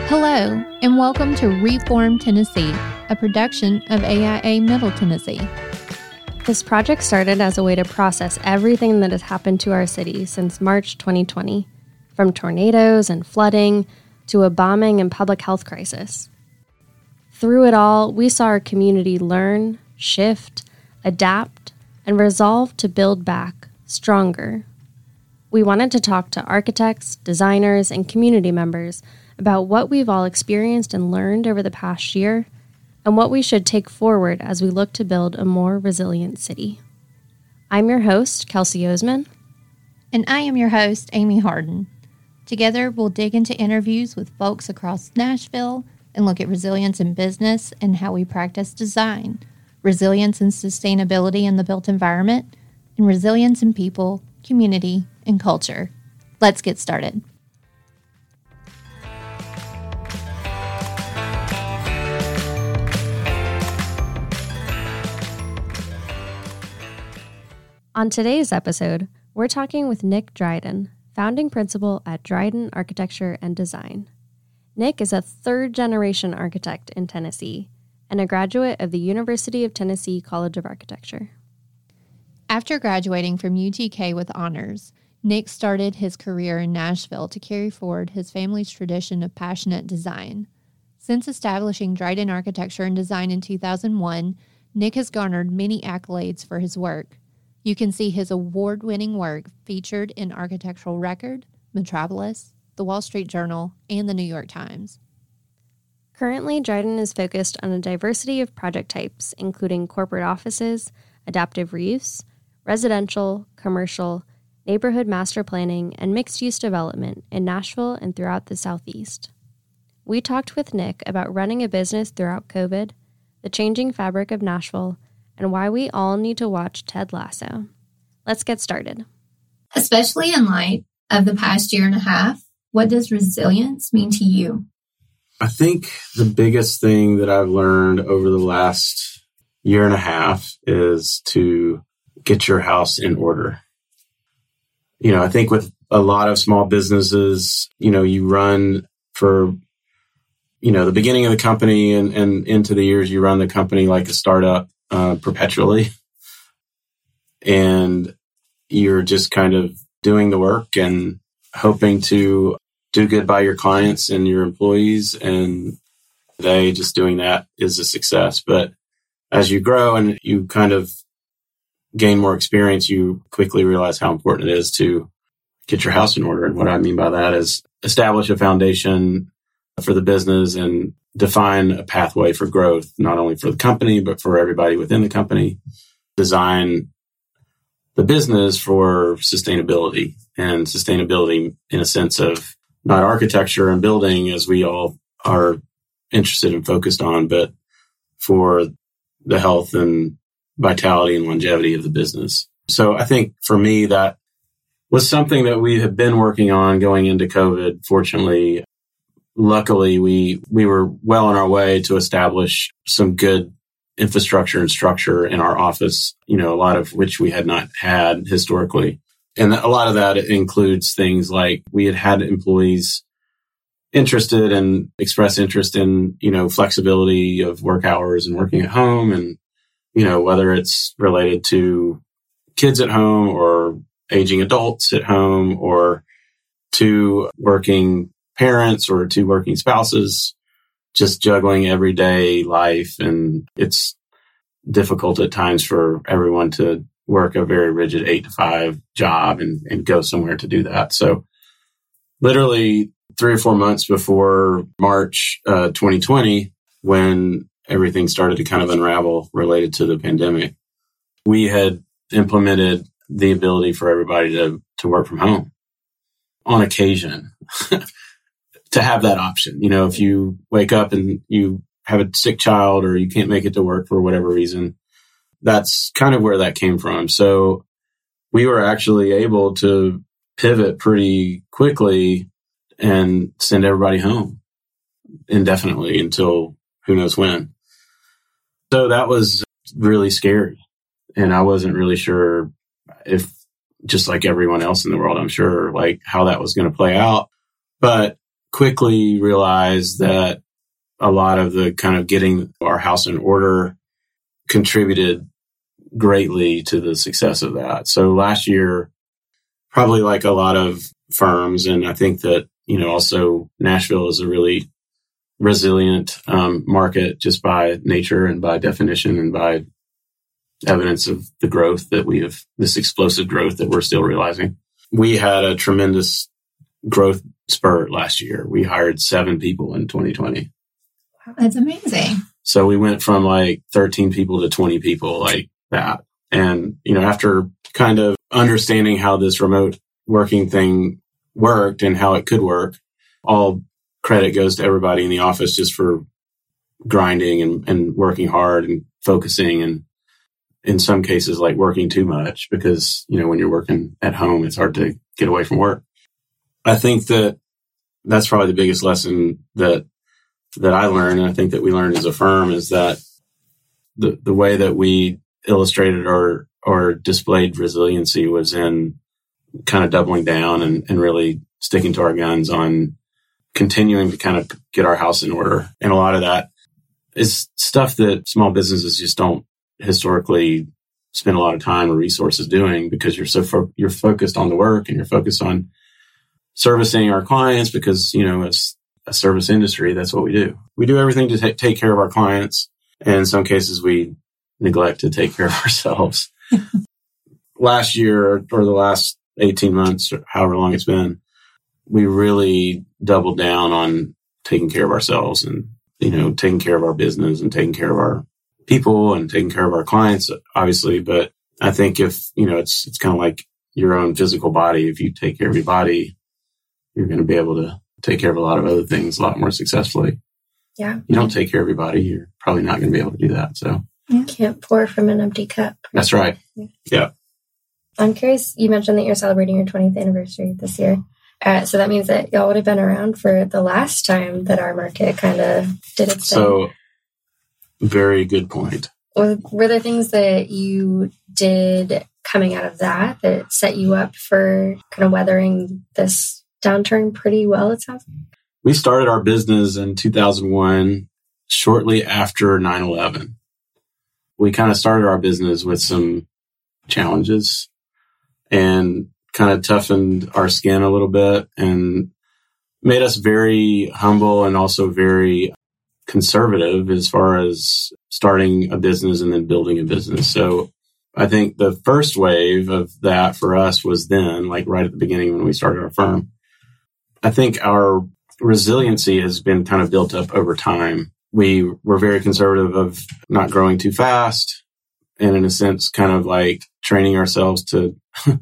Hello, and welcome to Reform Tennessee, a production of AIA Middle Tennessee. This project started as a way to process everything that has happened to our city since March 2020, from tornadoes and flooding to a bombing and public health crisis. Through it all, we saw our community learn, shift, adapt, and resolve to build back stronger. We wanted to talk to architects, designers, and community members about what we've all experienced and learned over the past year, and what we should take forward as we look to build a more resilient city. I'm your host, Kelsey Osman. And I am your host, Amy Harden. Together, we'll dig into interviews with folks across Nashville and look at resilience in business and how we practice design, resilience and sustainability in the built environment, and resilience in people, community, and culture. Let's get started. On today's episode, we're talking with Nick Dryden, founding principal at Dryden Architecture and Design. Nick is a third-generation architect in Tennessee and a graduate of the University of Tennessee College of Architecture. After graduating from UTK with honors, Nick started his career in Nashville to carry forward his family's tradition of passionate design. Since establishing Dryden Architecture and Design in 2001, Nick has garnered many accolades for his work. You can see his award-winning work featured in Architectural Record, Metropolis, The Wall Street Journal, and The New York Times. Currently, Dryden is focused on a diversity of project types, including corporate offices, adaptive reuse, residential, commercial, neighborhood master planning, and mixed-use development in Nashville and throughout the Southeast. We talked with Nick about running a business throughout COVID, the changing fabric of Nashville, and why we all need to watch Ted Lasso. Let's get started. Especially in light of the past year and a half, what does resilience mean to you? I think the biggest thing that I've learned over the last year and a half is to get your house in order. I think with a lot of small businesses, you run for, the beginning of the company and into the years you run the company like a startup. Perpetually. And you're just kind of doing the work and hoping to do good by your clients and your employees. And they just doing that is a success. But as you grow and you kind of gain more experience, you quickly realize how important it is to get your house in order. And what I mean by that is establish a foundation for the business and define a pathway for growth, not only for the company, but for everybody within the company. Design the business for sustainability, and sustainability in a sense of not architecture and building as we all are interested and focused on, but for the health and vitality and longevity of the business. So I think for me, that was something that we have been working on going into COVID. Fortunately, luckily, we were well on our way to establish some good infrastructure and structure in our office, a lot of which we had not had historically. And a lot of that includes things like we had employees interested and express interest in, flexibility of work hours and working at home. And, whether it's related to kids at home or aging adults at home or to working parents or two working spouses, just juggling everyday life. And it's difficult at times for everyone to work a very rigid 8 to 5 job and go somewhere to do that. So literally 3 or 4 months before March 2020, when everything started to kind of unravel related to the pandemic, we had implemented the ability for everybody to work from home on occasion. To have that option. If you wake up and you have a sick child or you can't make it to work for whatever reason, that's kind of where that came from. So we were actually able to pivot pretty quickly and send everybody home indefinitely until who knows when. So that was really scary. And I wasn't really sure if, just like everyone else in the world, I'm sure, like how that was going to play out. But quickly realized that a lot of the kind of getting our house in order contributed greatly to the success of that. So last year, probably like a lot of firms, and I think that, also Nashville is a really resilient market just by nature and by definition and by evidence of the growth that we have, this explosive growth that we're still realizing. We had a tremendous growth spurt last year. We hired 7 people in 2020. Wow, that's amazing. So we went from like 13 people to 20 people like that. And, after kind of understanding how this remote working thing worked and how it could work, all credit goes to everybody in the office just for grinding and working hard and focusing, and in some cases like working too much because, when you're working at home, it's hard to get away from work. I think that that's probably the biggest lesson that I learned, and I think that we learned as a firm, is that the way that we illustrated or displayed resiliency was in kind of doubling down and really sticking to our guns on continuing to kind of get our house in order. And a lot of that is stuff that small businesses just don't historically spend a lot of time or resources doing, because you're focused on the work and you're focused on servicing our clients, because, it's a service industry. That's what we do. We do everything to take care of our clients. And in some cases, we neglect to take care of ourselves. Last year, or the last 18 months, or however long it's been, we really doubled down on taking care of ourselves and, taking care of our business and taking care of our people and taking care of our clients, obviously. But I think if, it's kind of like your own physical body. If you take care of your body, you're going to be able to take care of a lot of other things a lot more successfully. Yeah. You don't take care of your body, you're probably not going to be able to do that. So you can't pour from an empty cup. That's right. Yeah. I'm curious, you mentioned that you're celebrating your 20th anniversary this year. So that means that y'all would have been around for the last time that our market kind of did its thing. So, very good point. Were there things that you did coming out of that set you up for kind of weathering this downturn pretty well, it sounds like? We started our business in 2001, shortly after 9/11. We kind of started our business with some challenges and kind of toughened our skin a little bit and made us very humble and also very conservative as far as starting a business and then building a business. So I think the first wave of that for us was then, like right at the beginning when we started our firm. I think our resiliency has been kind of built up over time. We were very conservative of not growing too fast, and in a sense, kind of like training ourselves to,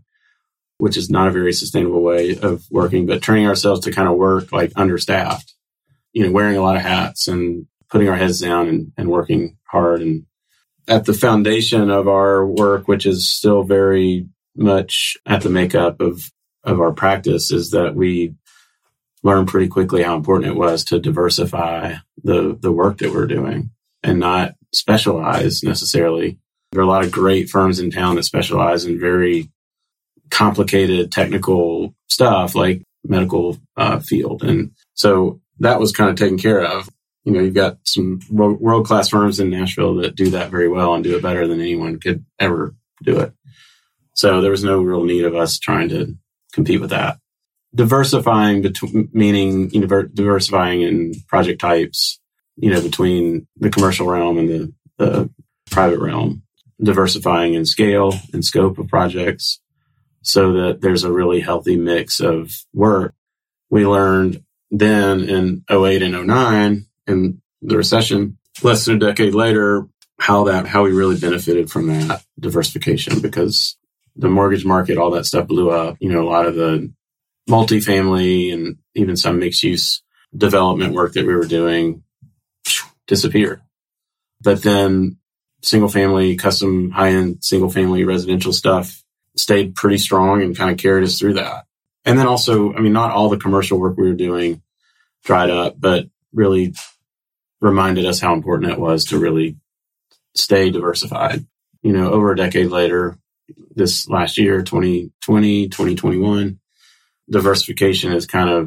which is not a very sustainable way of working, but training ourselves to kind of work like understaffed, wearing a lot of hats and putting our heads down and working hard. And at the foundation of our work, which is still very much at the makeup of our practice, is that we learned pretty quickly how important it was to diversify the work that we're doing and not specialize necessarily. There are a lot of great firms in town that specialize in very complicated technical stuff like medical field. And so that was kind of taken care of. You've got some world-class firms in Nashville that do that very well and do it better than anyone could ever do it. So there was no real need of us trying to compete with that. Diversifying meaning diversifying in project types, between the commercial realm and the private realm. Diversifying in scale and scope of projects so that there's a really healthy mix of work. We learned then in 08 and 09 in the recession, less than a decade later, how we really benefited from that diversification, because the mortgage market, all that stuff blew up. A lot of the multifamily and even some mixed use development work that we were doing disappeared. But then single family, custom high-end single family residential stuff stayed pretty strong and kind of carried us through that. And then also, not all the commercial work we were doing dried up, but really reminded us how important it was to really stay diversified. Over a decade later, this last year, 2020, 2021, diversification has kind of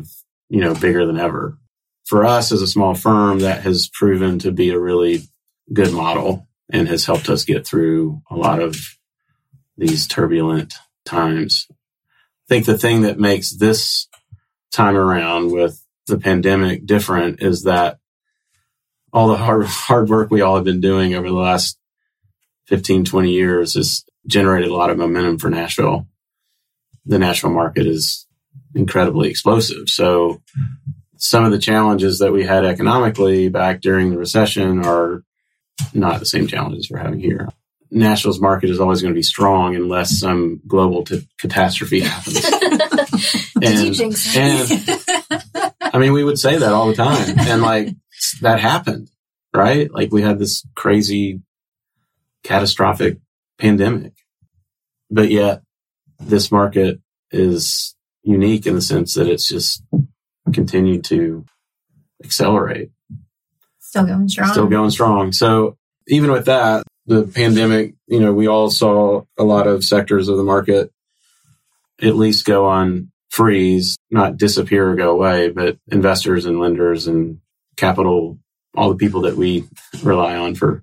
bigger than ever. For us as a small firm, that has proven to be a really good model and has helped us get through a lot of these turbulent times. I think the thing that makes this time around with the pandemic different is that all the hard work we all have been doing over the last 15, 20 years has generated a lot of momentum for Nashville. The Nashville market is incredibly explosive. So some of the challenges that we had economically back during the recession are not the same challenges we're having here. Nashville's market is always going to be strong unless some global catastrophe happens. Did you jinx it? I mean, we would say that all the time. And that happened, right? We had this crazy catastrophic pandemic, but yet this market is unique in the sense that it's just continued to accelerate. Still going strong. So even with that, the pandemic, we all saw a lot of sectors of the market at least go on freeze, not disappear or go away, but investors and lenders and capital, all the people that we rely on for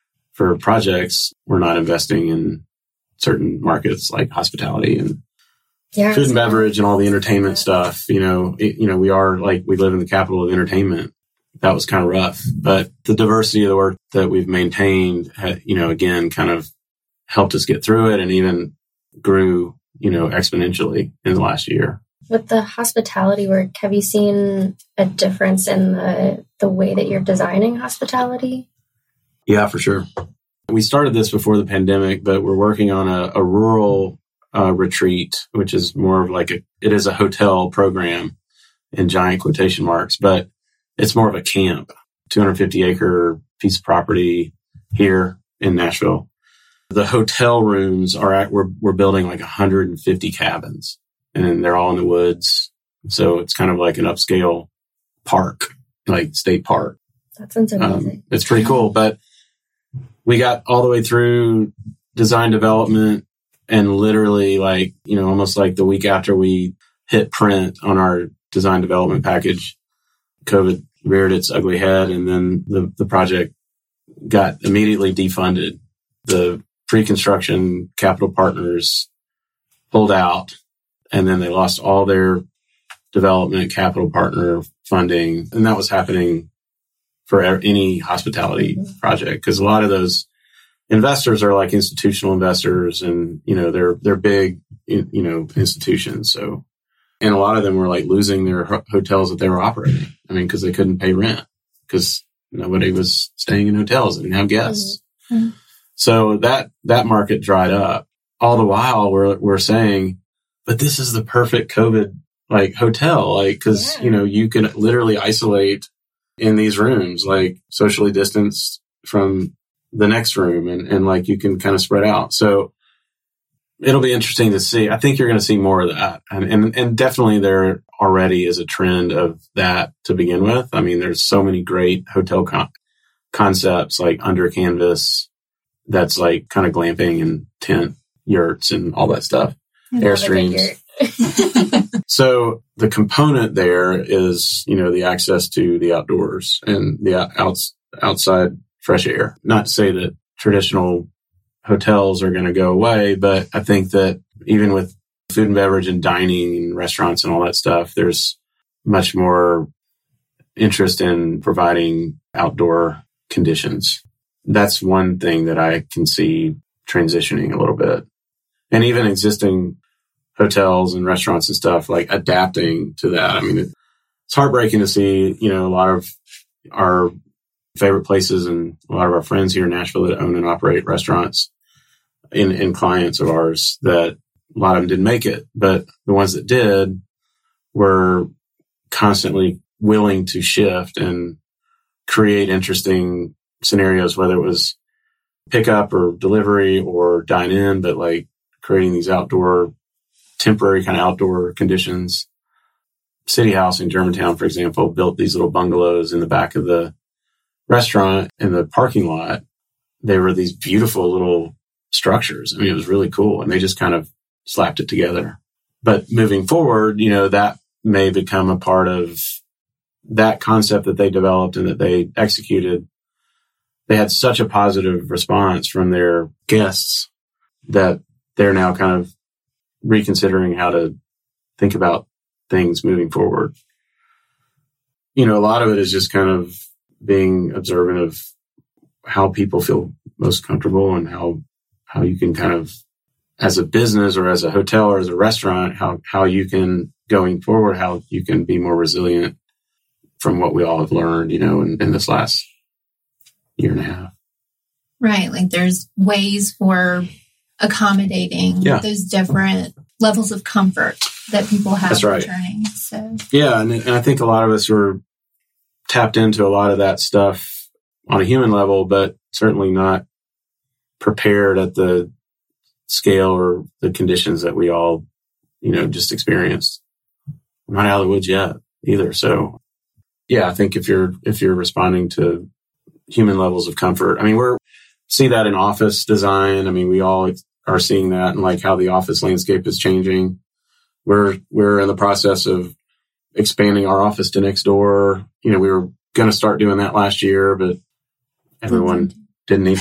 projects, were not investing in certain markets like hospitality and food and beverage and all the entertainment stuff. We live in the capital of entertainment. That was kind of rough, but the diversity of the work that we've maintained, again, kind of helped us get through it and even grew, exponentially in the last year. With the hospitality work, have you seen a difference in the way that you're designing hospitality? Yeah, for sure. We started this before the pandemic, but we're working on a rural retreat, which is more of it is a hotel program in giant quotation marks, but it's more of a camp, 250-acre piece of property here in Nashville. The hotel rooms we're building 150 cabins, and they're all in the woods. So it's kind of like an upscale park, state park. That sounds amazing. It's pretty cool, but we got all the way through design development and literally almost the week after we hit print on our design development package, COVID reared its ugly head, and then the project got immediately defunded. The pre-construction capital partners pulled out, and then they lost all their development capital partner funding. And that was happening for any hospitality project, because a lot of those investors are institutional investors, and they're big institutions. So, and a lot of them were like losing their hotels that they were operating. I mean, because they couldn't pay rent because nobody was staying in hotels. They didn't have guests. Mm-hmm. So that market dried up. All the while we're saying, but this is the perfect COVID like hotel, like, because you can literally isolate in these rooms, like socially distanced from the next room, and like you can kind of spread out. So it'll be interesting to see. I think you're going to see more of that, and definitely there already is a trend of that to begin with. I mean, there's so many great hotel concepts like Under Canvas, that's like kind of glamping and tent yurts and all that stuff, Airstreams. So the component there is, the access to the outdoors and the outside fresh air. Not to say that traditional hotels are going to go away, but I think that even with food and beverage and dining and restaurants and all that stuff, there's much more interest in providing outdoor conditions. That's one thing that I can see transitioning a little bit. And even existing hotels and restaurants and stuff, like adapting to that. I mean, it's heartbreaking to see, a lot of our favorite places and a lot of our friends here in Nashville that own and operate restaurants in clients of ours, that a lot of them didn't make it. But the ones that did were constantly willing to shift and create interesting scenarios, whether it was pickup or delivery or dine in, but like creating these temporary kind of outdoor conditions. City House in Germantown, for example, built these little bungalows in the back of the restaurant in the parking lot. They were these beautiful little structures. I mean, it was really cool. And they just kind of slapped it together. But moving forward, that may become a part of that concept that they developed and that they executed. They had such a positive response from their guests that they're now kind of reconsidering how to think about things moving forward. A lot of it is just kind of being observant of how people feel most comfortable and how you can kind of, as a business or as a hotel or as a restaurant, how you can, going forward, how you can be more resilient from what we all have learned, in this last year and a half. Right. Like there's ways for accommodating those different levels of comfort that people have. That's right. Returning. So yeah, and I think a lot of us were tapped into a lot of that stuff on a human level, but certainly not prepared at the scale or the conditions that we all, just experienced. We're not out of the woods yet either. So yeah, I think if you're responding to human levels of comfort, we're see that in office design. We all are seeing that and like how the office landscape is changing. We're in the process of expanding our office to next door. We were going to start doing that last year, but everyone didn't need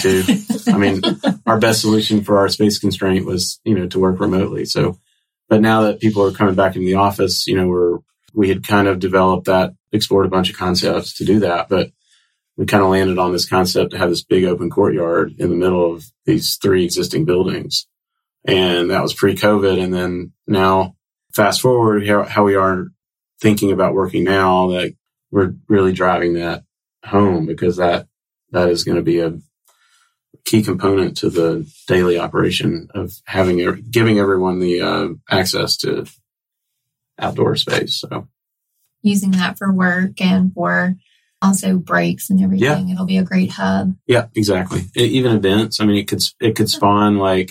to. Our best solution for our space constraint was, to work remotely. So, but now that people are coming back into the office, we had kind of developed that, explored a bunch of concepts to do that, but we kind of landed on this concept to have this big open courtyard in the middle of these 3 existing buildings. And that was pre-COVID. And then now, fast forward, how we are thinking about working now, that we're really driving that home, because that is going to be a key component to the daily operation of giving everyone the access to outdoor space. So using that for work and for also breaks and everything. It'll be a great hub. Yeah, exactly. Even events. It could spawn like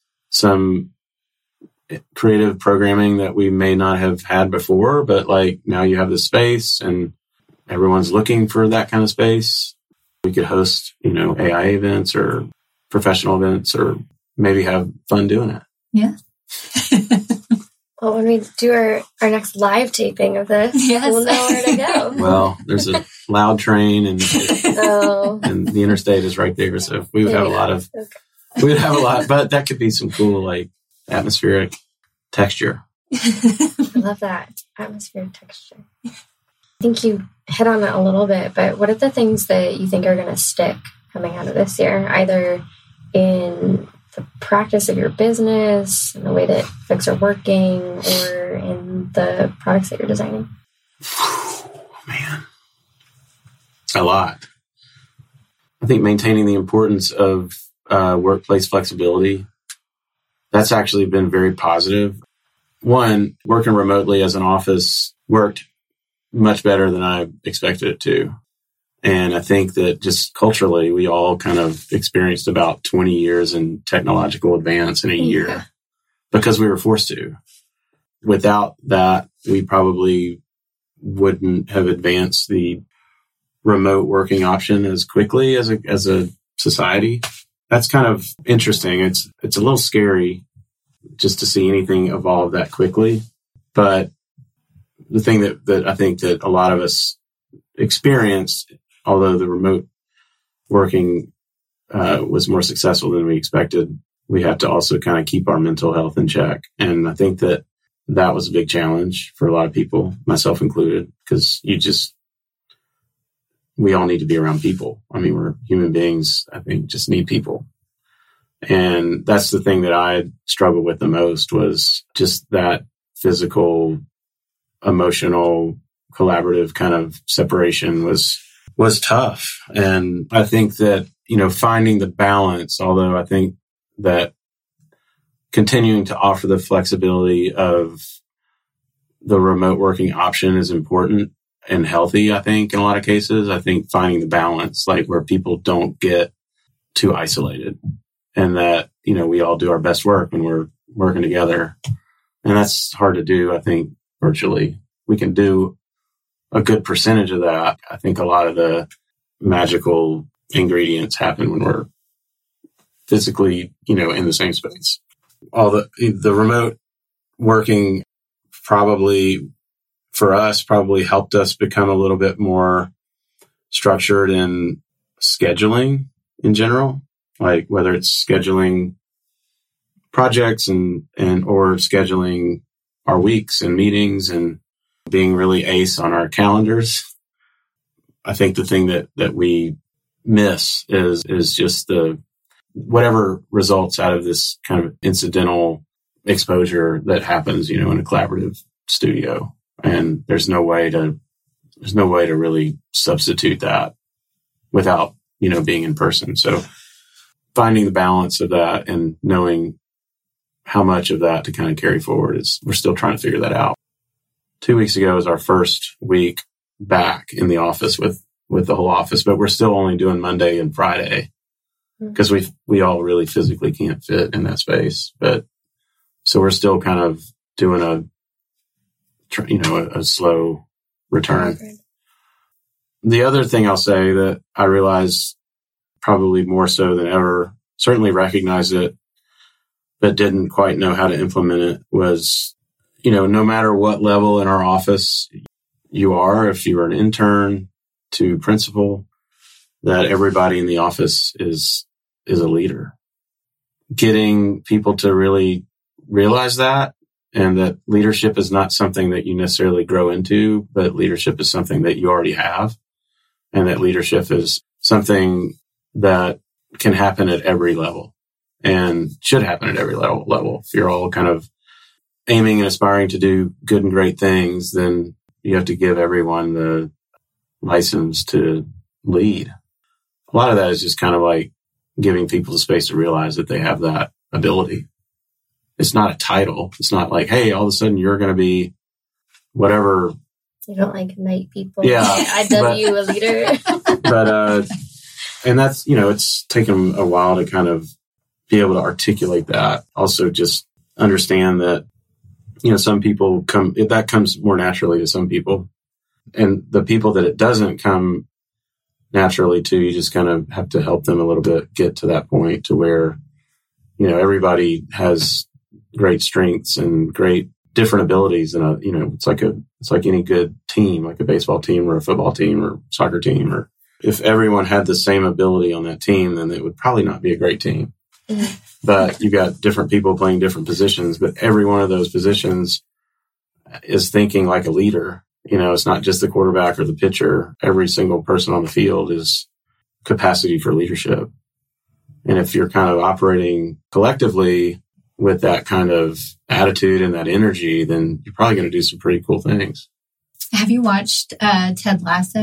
some creative programming that we may not have had before, but like now you have the space and everyone's looking for that kind of space. We could host, AI events or professional events, or maybe have fun doing it. Yeah. Well, when we do our next live taping of this, we'll know where to go. Well, there's a loud train and the interstate is right there. So we would have but that could be some cool, like, atmospheric texture. I love that. Atmospheric texture. I think you hit on it a little bit, but what are the things that you think are going to stick coming out of this year, either in the practice of your business and the way that folks are working, or in the products that you're designing? Man, a lot. I think maintaining the importance of workplace flexibility, that's actually been very positive. One, working remotely as an office worked much better than I expected it to. And I think that just culturally, we all kind of experienced about 20 years in technological advance in a year because we were forced to. Without that, we probably wouldn't have advanced the remote working option as quickly as a society. That's kind of interesting. It's a little scary just to see anything evolve that quickly. But the thing that I think that a lot of us experienced, although the remote working was more successful than we expected, we have to also kind of keep our mental health in check. And I think that was a big challenge for a lot of people, myself included, because we all need to be around people. We're human beings, I think, just need people. And that's the thing that I struggled with the most, was just that physical, emotional, collaborative kind of separation was tough. And I think that, finding the balance, although I think that continuing to offer the flexibility of the remote working option is important and healthy, I think, in a lot of cases. I think finding the balance, like where people don't get too isolated, and that, we all do our best work when we're working together. And that's hard to do, I think, virtually. We can do a good percentage of that. I think a lot of the magical ingredients happen when we're physically, in the same space. All the remote working probably for us probably helped us become a little bit more structured in scheduling in general, like whether it's scheduling projects and or scheduling our weeks and meetings and being really ace on our calendars. I think the thing that we miss is just the whatever results out of this kind of incidental exposure that happens, in a collaborative studio. And there's no way to really substitute that without, being in person. So finding the balance of that and knowing how much of that to kind of carry forward we're still trying to figure that out. 2 weeks ago was our first week back in the office with the whole office, but we're still only doing Monday and Friday because we all really physically can't fit in that space. But so we're still kind of doing a slow return. Okay. The other thing I'll say that I realized probably more so than ever, certainly recognized it, but didn't quite know how to implement it was, no matter what level in our office you are, if you're an intern to principal, that everybody in the office is a leader. Getting people to really realize that, and that leadership is not something that you necessarily grow into, but leadership is something that you already have. And that leadership is something that can happen at every level and should happen at every level. If you're all kind of aiming and aspiring to do good and great things, then you have to give everyone the license to lead. A lot of that is just kind of like giving people the space to realize that they have that ability. It's not a title. It's not like, hey, all of a sudden you're going to be whatever. You don't like night people. Yeah. IW a leader. But, and that's, it's taken a while to kind of be able to articulate that. Also just understand that, some people that comes more naturally to some people. And the people that it doesn't come naturally to, you just kind of have to help them a little bit get to that point to where, everybody has great strengths and great different abilities. And, it's like any good team, like a baseball team or a football team or soccer team, or if everyone had the same ability on that team, then it would probably not be a great team. Mm-hmm. But you got different people playing different positions, but every one of those positions is thinking like a leader. It's not just the quarterback or the pitcher. Every single person on the field is capacity for leadership. And if you're kind of operating collectively with that kind of attitude and that energy, then you're probably going to do some pretty cool things. Have you watched Ted Lasso?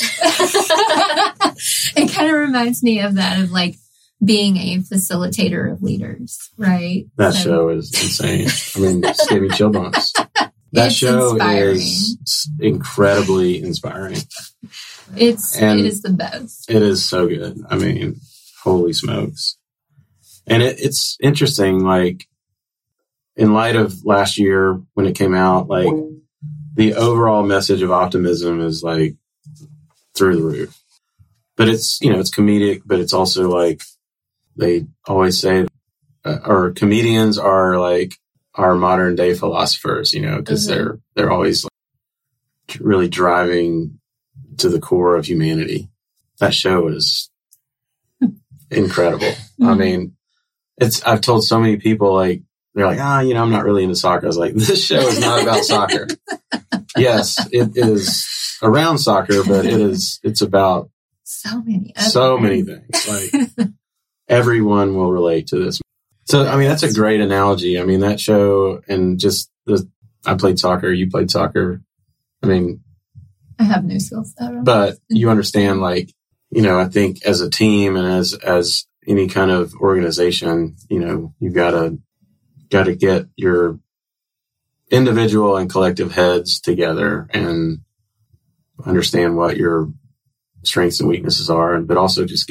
It kind of reminds me of that, of like being a facilitator of leaders, right? That show is insane. I mean, just gave me chill bumps. That show is incredibly inspiring. It is the best. It is so good. I mean, holy smokes. And it's interesting, like, in light of last year when it came out, like, the overall message of optimism is, like, through the roof. But it's, it's comedic, but it's also, like, they always say, or comedians are, like, our modern day philosophers, because they're always, like, really driving to the core of humanity. That show is incredible. Mm-hmm. I mean, I've told so many people, like, they're like, I'm not really into soccer. I was like, this show is not about soccer. Yes, it is around soccer, but it's about so many things. Like, everyone will relate to this. So, I mean, that's a great analogy. I mean, that show, and just I played soccer, you played soccer. I mean, I have no skills, but you understand, like, I think as a team and as any kind of organization, you've got to get your individual and collective heads together and understand what your strengths and weaknesses are, but also just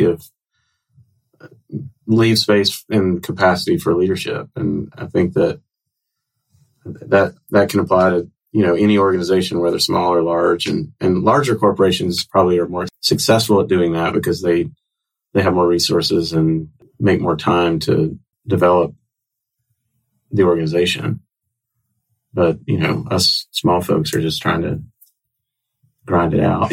leave space and capacity for leadership. And I think that can apply to, any organization, whether small or large, and larger corporations probably are more successful at doing that because they have more resources and make more time to develop the organization. But, us small folks are just trying to grind it out,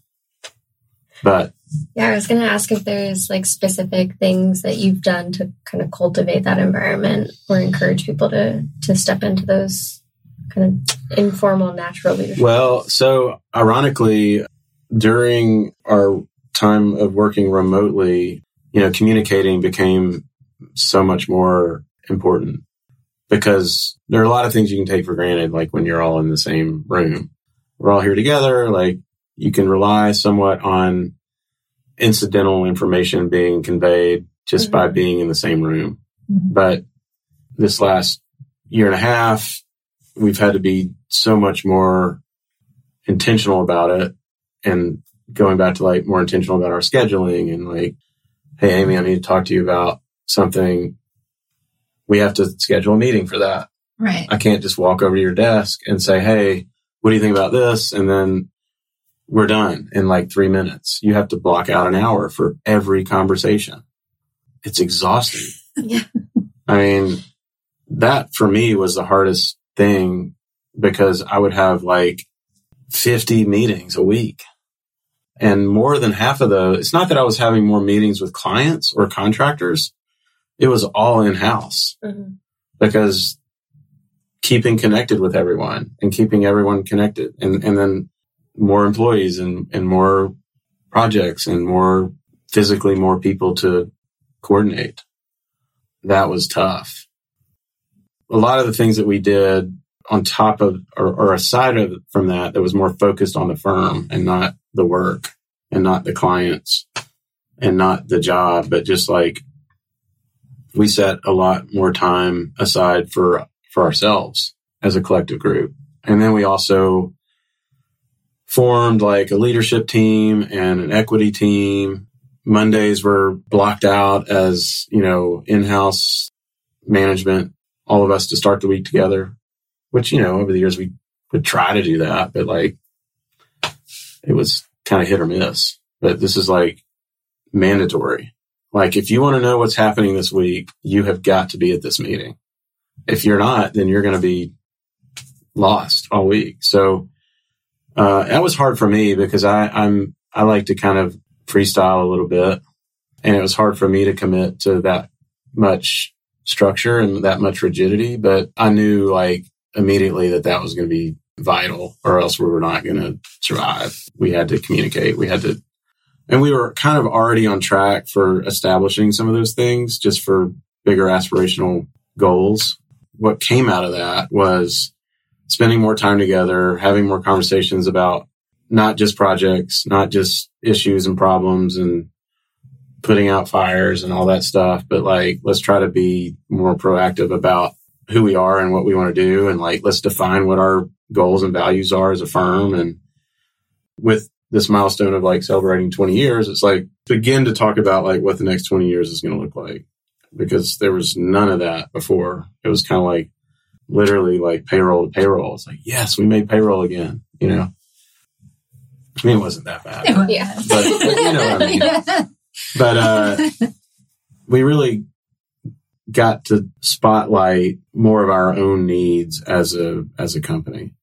But yeah, I was going to ask if there's like specific things that you've done to kind of cultivate that environment or encourage people to step into those kind of informal, natural leadership. Well, so ironically, during our time of working remotely, communicating became so much more important because there are a lot of things you can take for granted, like when you're all in the same room. We're all here together, like you can rely somewhat on incidental information being conveyed just by being in the same room. Mm-hmm. But this last year and a half, we've had to be so much more intentional about it, and going back to like more intentional about our scheduling and like, hey, Amy, I need to talk to you about something. We have to schedule a meeting for that. Right. I can't just walk over to your desk and say, hey, what do you think about this? And then we're done in like 3 minutes. You have to block out an hour for every conversation. It's exhausting. Yeah. I mean, that for me was the hardest thing because I would have like 50 meetings a week. And more than half of those, it's not that I was having more meetings with clients or contractors. It was all in-house because keeping connected with everyone and keeping everyone connected and then more employees and more projects and more physically more people to coordinate. That was tough. A lot of the things that we did on top of or aside of from that was more focused on the firm and not the work and not the clients and not the job, but just like we set a lot more time aside for ourselves as a collective group. And then we also formed like a leadership team and an equity team. Mondays were blocked out as, in-house management, all of us to start the week together, which, over the years we would try to do that, but like it was kind of hit or miss. But this is like mandatory. Like if you want to know what's happening this week, you have got to be at this meeting. If you're not, then you're going to be lost all week. So that was hard for me because I like to kind of freestyle a little bit, and it was hard for me to commit to that much structure and that much rigidity. But I knew like immediately that was going to be vital, or else we were not going to survive. We had to communicate. And we were kind of already on track for establishing some of those things just for bigger aspirational goals. What came out of that was spending more time together, having more conversations about not just projects, not just issues and problems and putting out fires and all that stuff, but like, let's try to be more proactive about who we are and what we want to do. And like, let's define what our goals and values are as a firm. And with this milestone of like celebrating 20 years, it's like begin to talk about like what the next 20 years is going to look like, because there was none of that before. It was kind of like literally like payroll to payroll. It's like, yes, we made payroll again, I mean, it wasn't that bad. Yeah. But you know what I mean. But we really got to spotlight more of our own needs as a company.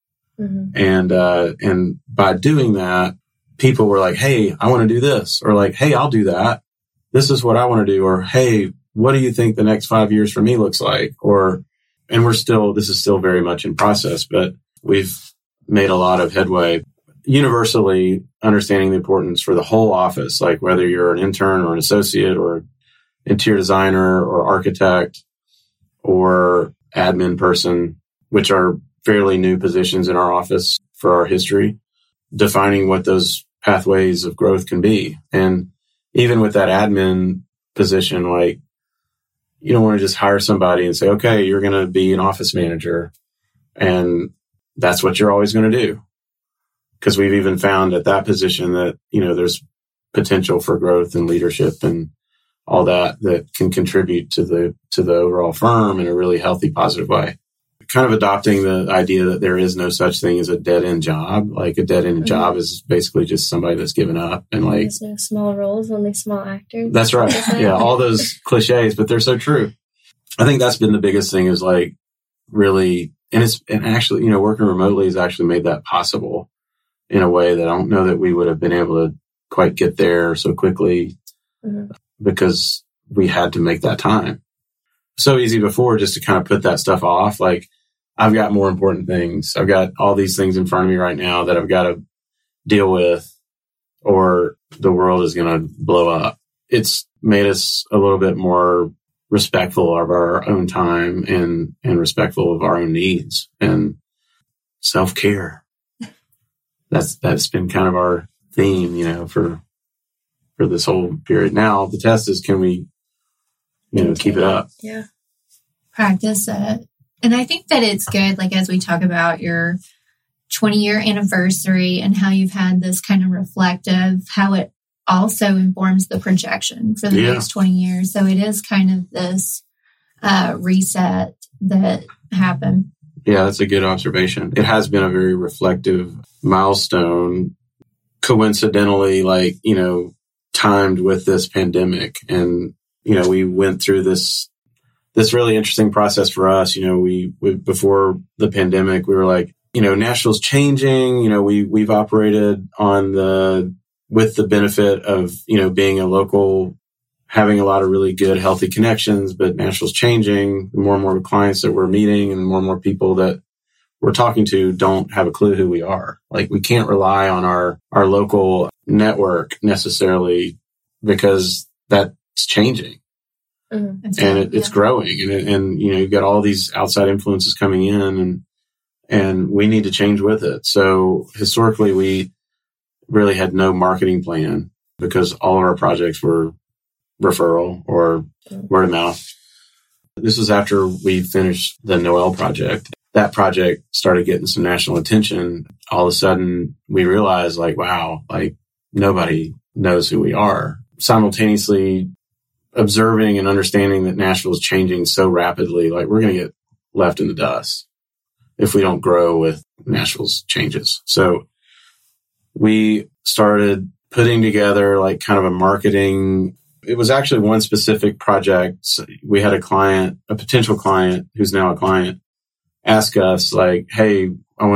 And by doing that, people were like, hey, I want to do this, or like, hey, I'll do that. This is what I want to do. Or, hey, what do you think the next 5 years for me looks like? And this is still very much in process, but we've made a lot of headway. Universally understanding the importance for the whole office, like whether you're an intern or an associate or interior designer or architect or admin person, which are fairly new positions in our office for our history, defining what those pathways of growth can be. And even with that admin position, like you don't want to just hire somebody and say, okay, you're going to be an office manager and that's what you're always going to do. Because we've even found at that position that, there's potential for growth and leadership and all that can contribute to the overall firm in a really healthy, positive way. Kind of adopting the idea that there is no such thing as a dead-end job. Like a dead-end job is basically just somebody that's given up and like... There's no small roles, only small actors. That's right. Yeah, all those cliches, but they're so true. I think that's been the biggest thing is like really and actually, you know, working remotely has actually made that possible in a way that I don't know that we would have been able to quite get there so quickly because we had to make that time. So easy before just to kind of put that stuff off. Like, I've got more important things. I've got all these things in front of me right now that I've got to deal with, or the world is going to blow up. It's made us a little bit more respectful of our own time and respectful of our own needs and self-care. That's been kind of our theme, you know, for this whole period. Now the test is, can we, you know, keep it up? Yeah. Practice it. And I think that it's good, like, as we talk about your 20-year anniversary and how you've had this kind of reflective, how it also informs the projection for the next 20 years. So it is kind of this reset that happened. Yeah, that's a good observation. It has been a very reflective milestone, coincidentally, like, you know, timed with this pandemic. And, you know, we went through this really interesting process for us. You know, we before the pandemic, we were like, you know, Nashville's changing. You know, we've operated with the benefit of, you know, being a local, having a lot of really good, healthy connections, but Nashville's changing. The more and more clients that we're meeting and the more and more people that we're talking to don't have a clue who we are. Like, we can't rely on our local network necessarily because that's changing. And it's growing, and you know, you've got all these outside influences coming in, and we need to change with it. So historically, we really had no marketing plan because all of our projects were referral or word of mouth. This was after we finished the Noel project. That project started getting some national attention. All of a sudden, we realized, like, wow, like, nobody knows who we are. Simultaneously observing and understanding that Nashville is changing so rapidly, like, we're going to get left in the dust if we don't grow with Nashville's changes. So we started putting together, like, kind of a marketing. It was actually one specific project. So we had a potential client who's now a client, ask us, like, hey,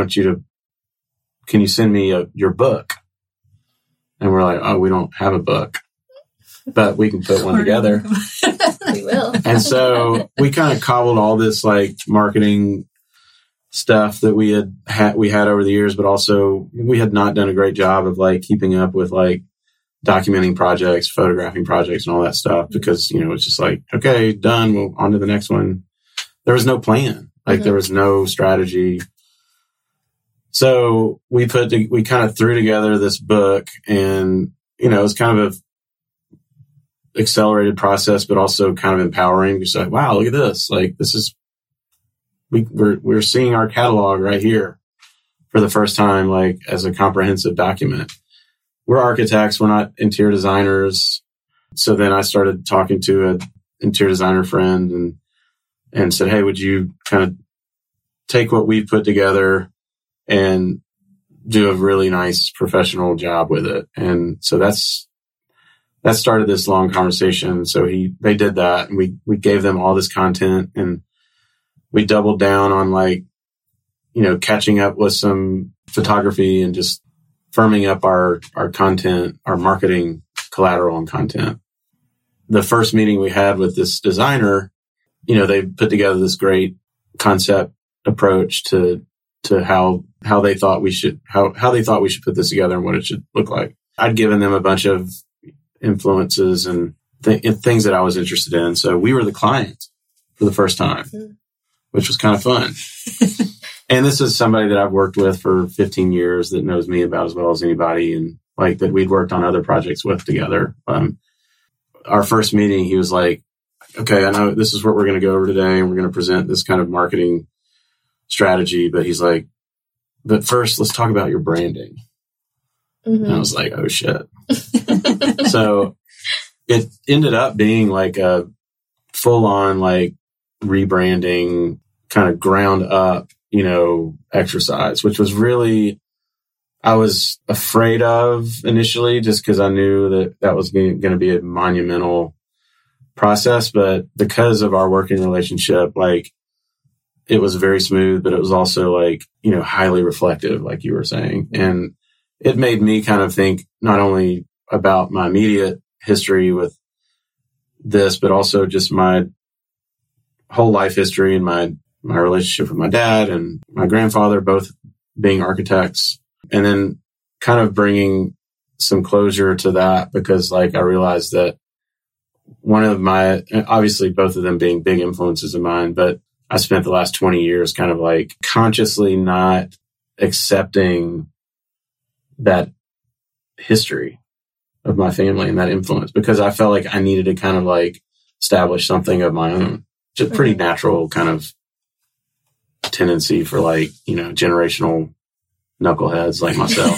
can you send me your book? And we're like, oh, we don't have a book, but we can put one together. We will. And so we kind of cobbled all this, like, marketing stuff that we had over the years, but also we had not done a great job of, like, keeping up with, like, documenting projects, photographing projects and all that stuff, because, you know, it's just like, okay, done. We'll on to the next one. There was no plan. Like, there was no strategy. So we kind of threw together this book, and, you know, it's kind of a accelerated process, but also kind of empowering. Just like, wow, look at this. Like, this is, we're seeing our catalog right here for the first time, like, as a comprehensive document. We're architects. We're not interior designers. So then I started talking to an interior designer friend and said, hey, would you kind of take what we've put together and do a really nice professional job with it? And so that started this long conversation. So they did that, and we gave them all this content, and we doubled down on, like, you know, catching up with some photography and just firming up our content, our marketing collateral and content. The first meeting we had with this designer, you know, they put together this great concept approach to how they thought we should put this together and what it should look like. I'd given them a bunch of influences and things that I was interested in. So we were the client for the first time, which was kind of fun. And this is somebody that I've worked with for 15 years that knows me about as well as anybody, and, like, that we'd worked on other projects with together. Our first meeting, he was like, okay, I know this is what we're going to go over today, and we're going to present this kind of marketing strategy. But he's like, but first, let's talk about your branding. And I was like, oh, shit. So it ended up being like a full-on, like, rebranding, kind of ground up, you know, exercise, which was really, I was afraid of initially, just because I knew that was going to be a monumental process. But because of our working relationship, like, it was very smooth, but it was also like, highly reflective, like you were saying. And it made me kind of think not only about my immediate history with this, but also just my whole life history and my relationship with my dad and my grandfather, both being architects, and then kind of bringing some closure to that, because like I realized that one of my, obviously both of them being big influences of mine, but I spent the last 20 years kind of like consciously not accepting that history of my family and that influence, because I felt like I needed to kind of like establish something of my own. It's a pretty natural kind of tendency for like, generational knuckleheads like myself.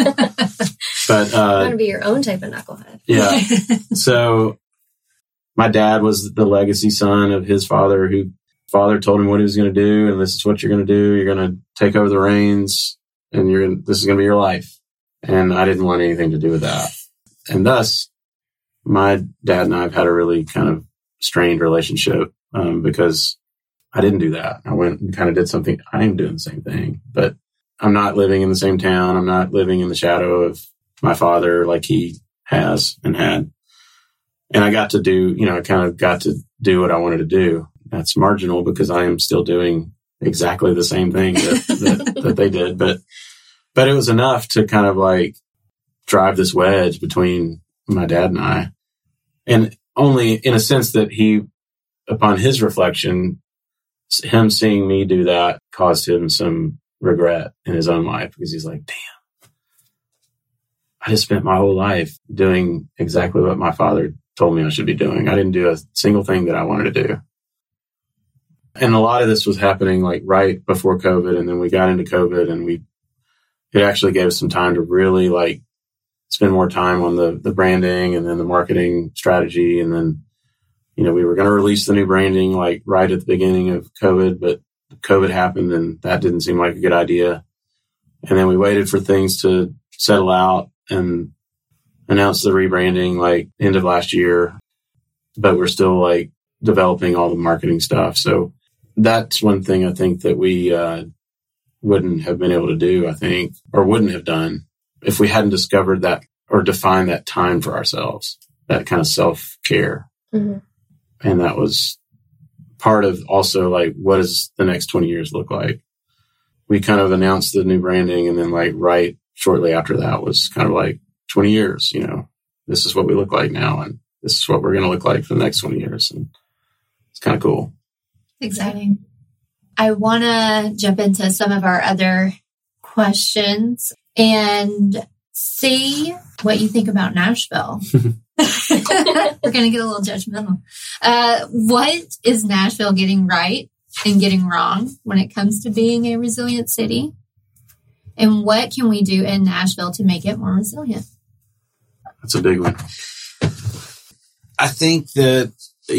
But you want to be your own type of knucklehead. Yeah. So my dad was the legacy son of his father, who father told him what he was going to do, and this is what you're going to do. You're going to take over the reins, and this is going to be your life. And I didn't want anything to do with that. And thus, my dad and I have had a really kind of strained relationship because I didn't do that. I went and kind of did something. I am doing the same thing, but I'm not living in the same town. I'm not living in the shadow of my father like he has and had. And I got to do, I kind of got to do what I wanted to do. That's marginal because I am still doing exactly the same thing that they did. But it was enough to kind of like drive this wedge between my dad and I. And only in a sense that he, upon his reflection, him seeing me do that caused him some regret in his own life, because he's like, damn, I just spent my whole life doing exactly what my father told me I should be doing. I didn't do a single thing that I wanted to do. And a lot of this was happening like right before COVID. And then we got into COVID, and it actually gave us some time to really like spend more time on the branding and then the marketing strategy. And then, we were going to release the new branding like right at the beginning of COVID, but COVID happened and that didn't seem like a good idea. And then we waited for things to settle out and announced the rebranding like end of last year, but we're still like developing all the marketing stuff. So that's one thing I think that we wouldn't have been able to do, I think, or wouldn't have done if we hadn't discovered that or defined that time for ourselves, that kind of self-care. Mm-hmm. And that was part of also like, what does the next 20 years look like? We kind of announced the new branding, and then like right shortly after that was kind of like 20 years, this is what we look like now, and this is what we're going to look like for the next 20 years. And it's kind of cool. Exciting. I want to jump into some of our other questions and see what you think about Nashville. We're going to get a little judgmental. What is Nashville getting right and getting wrong when it comes to being a resilient city? And what can we do in Nashville to make it more resilient? That's a big one. I think that,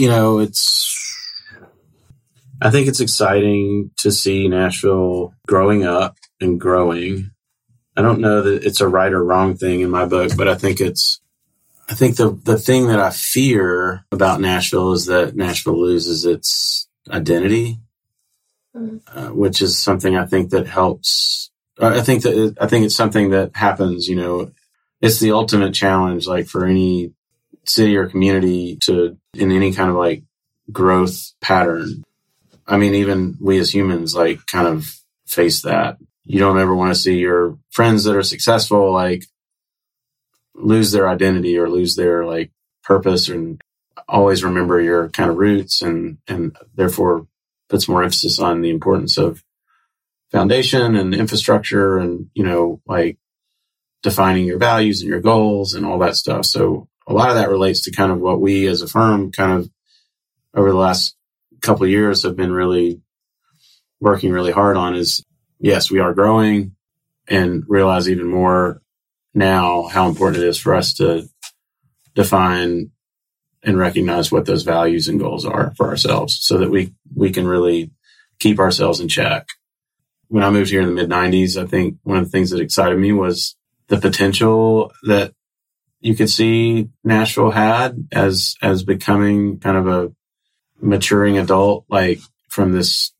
I think it's exciting to see Nashville growing up and growing. I don't know that it's a right or wrong thing in my book, but I think the thing that I fear about Nashville is that Nashville loses its identity, which is something I think that helps. I think it's something that happens, it's the ultimate challenge, like for any city or community in any kind of like growth pattern. I mean, even we as humans, like kind of face that. You don't ever want to see your friends that are successful, like lose their identity or lose their like purpose, and always remember your kind of roots, and therefore puts more emphasis on the importance of foundation and infrastructure and, like defining your values and your goals and all that stuff. So a lot of that relates to kind of what we as a firm kind of over the last couple of years have been really working really hard on is, yes, we are growing, and realize even more now how important it is for us to define and recognize what those values and goals are for ourselves so that we can really keep ourselves in check. When I moved here in the mid-90s, I think one of the things that excited me was the potential that you could see Nashville had as becoming kind of a maturing adult, like from this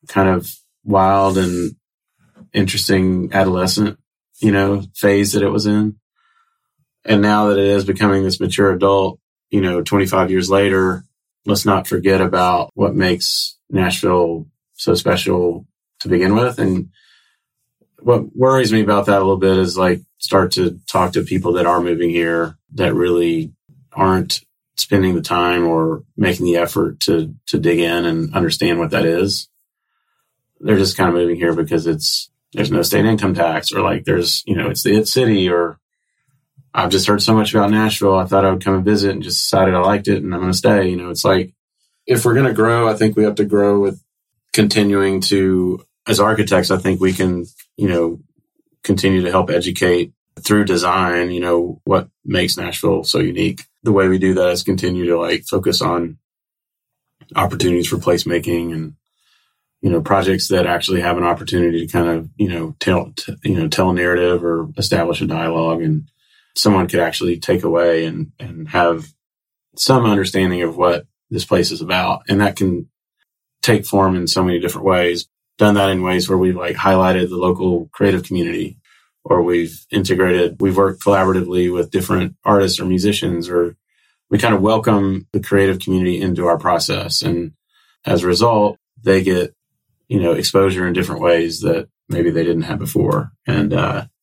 kind of wild and interesting adolescent, phase that it was in. And now that it is becoming this mature adult, 25 years later, let's not forget about what makes Nashville so special to begin with. And what worries me about that a little bit is start to talk to people that are moving here that really aren't spending the time or making the effort to dig in and understand what that is. They're just kind of moving here because there's no state income tax, or it's the it city, or I've just heard so much about Nashville. I thought I would come and visit and just decided I liked it and I'm going to stay. It's like, if we're going to grow, I think we have to grow with continuing to, as architects, I think we can, continue to help educate through design, what makes Nashville so unique. The way we do that is continue to focus on opportunities for placemaking and, projects that actually have an opportunity to kind of, tell a narrative or establish a dialogue, and someone could actually take away and have some understanding of what this place is about. And that can take form in so many different ways. Done that in ways where we've highlighted the local creative community, or we've worked collaboratively with different artists or musicians, or we kind of welcome the creative community into our process. And as a result, they get, exposure in different ways that maybe they didn't have before. And,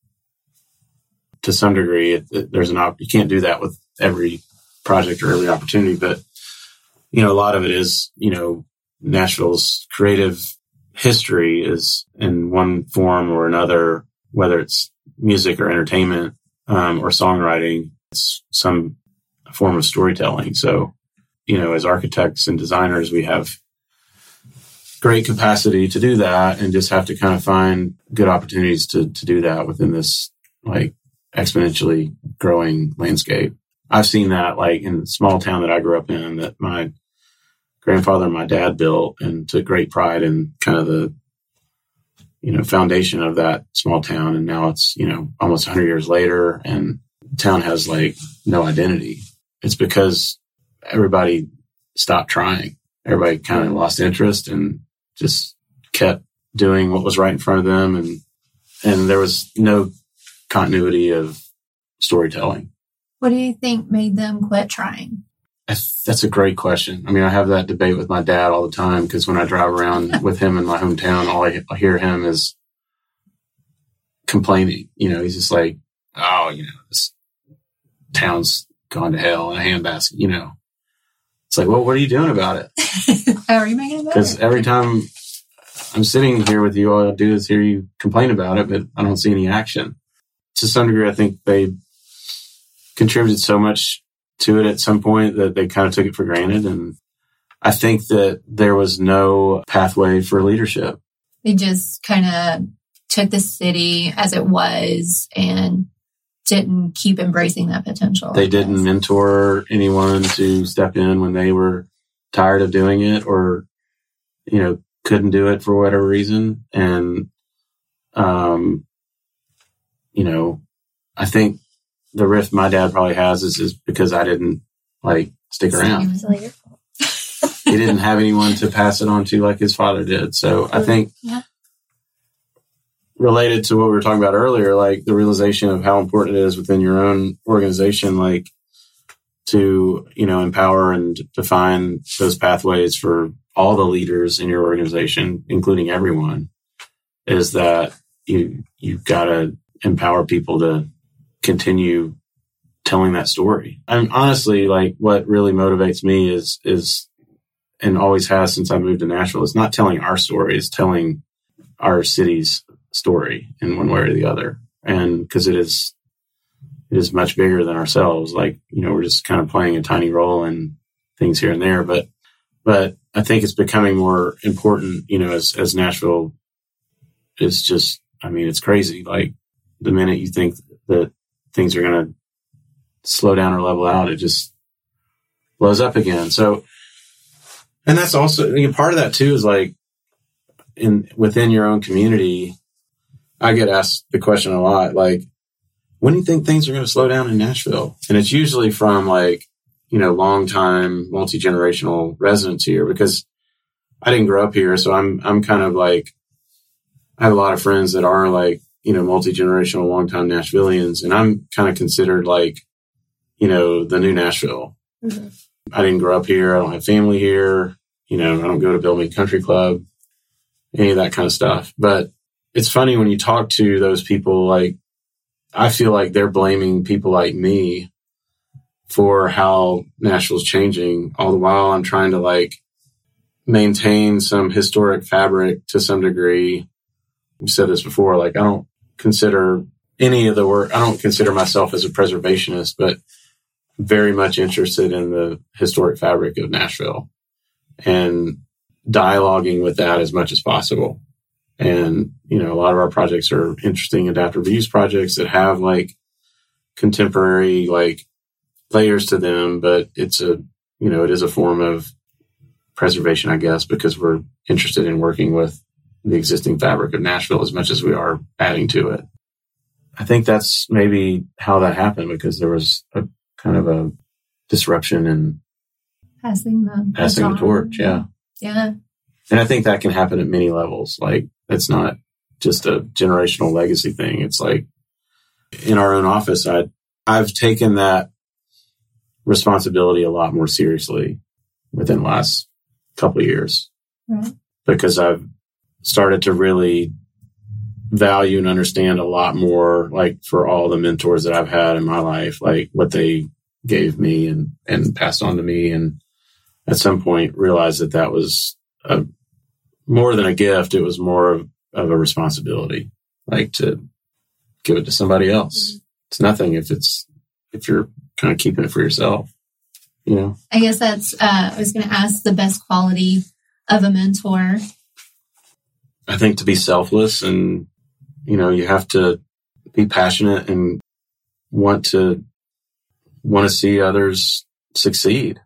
to some degree, you can't do that with every project or every opportunity, but, a lot of it is, Nashville's creative history is in one form or another, whether it's music or entertainment, or songwriting, it's some form of storytelling. So, as architects and designers, we have great capacity to do that, and just have to kind of find good opportunities to do that within this exponentially growing landscape. I've seen that in the small town that I grew up in, that my grandfather and my dad built, and took great pride in kind of the, foundation of that small town. And now it's, almost 100 years later, and the town has no identity. It's because everybody stopped trying. Everybody kind of lost interest and just kept doing what was right in front of them. And there was no continuity of storytelling. What do you think made them quit trying? That's a great question. I mean, I have that debate with my dad all the time, because when I drive around with him in my hometown, all I hear him is complaining. He's just like, oh, this town's gone to hell in a handbasket, It's like, well, what are you doing about it? How are you making it better? Because every time I'm sitting here with you, all I do is hear you complain about it, but I don't see any action. To some degree, I think they contributed so much to it at some point that they kind of took it for granted. And I think that there was no pathway for leadership. They just kind of took the city as it was and didn't keep embracing that potential. They didn't mentor anyone to step in when they were tired of doing it, or, couldn't do it for whatever reason. And, I think the rift my dad probably has is because I didn't stick around. It was all your fault. He didn't have anyone to pass it on to like his father did. So I think related to what we were talking about earlier, the realization of how important it is within your own organization, to, empower and define those pathways for all the leaders in your organization, including everyone, is that you've got to empower people to continue telling that story. And honestly, what really motivates me is, and always has since I moved to Nashville, is not telling our story, it's telling our city's story in one way or the other. And because it is much bigger than ourselves. We're just kind of playing a tiny role in things here and there, but I think it's becoming more important, as Nashville is just, it's crazy. The minute you think that things are going to slow down or level out, it just blows up again. So, and that's also, part of that too is within your own community, I get asked the question a lot, when do you think things are going to slow down in Nashville? And it's usually from long time multi-generational residents here, because I didn't grow up here, so I'm kind of like, I have a lot of friends that are like, multi-generational, longtime Nashvillians, and I'm kind of considered like, the new Nashville. Mm-hmm. I didn't grow up here. I don't have family here. I don't go to Billmead Country Club, any of that kind of stuff. But it's funny when you talk to those people, like, I feel like they're blaming people like me for how Nashville's changing. All the while I'm trying to like maintain some historic fabric to some degree. We've said this before, like, I don't consider any of the work, I don't consider myself as a preservationist, but very much interested in the historic fabric of Nashville and dialoguing with that as much as possible. And, a lot of our projects are interesting adaptive reuse projects that have like contemporary, like layers to them, but it's it is a form of preservation, I guess, because we're interested in working with the existing fabric of Nashville as much as we are adding to it. I think that's maybe how that happened, because there was a kind of a disruption in passing the torch. Yeah. Yeah. And I think that can happen at many levels. Like, it's not just a generational legacy thing. It's like in our own office, I've taken that responsibility a lot more seriously within the last couple of years. Right. Because I've started to really value and understand a lot more, like, for all the mentors that I've had in my life, like what they gave me and passed on to me. And at some point realized that was more than a gift. It was more of a responsibility, like to give it to somebody else. Mm-hmm. It's nothing if you're kind of keeping it for yourself, I guess that's, I was going to ask the best quality of a mentor. I think to be selfless, and, you have to be passionate and want to see others succeed.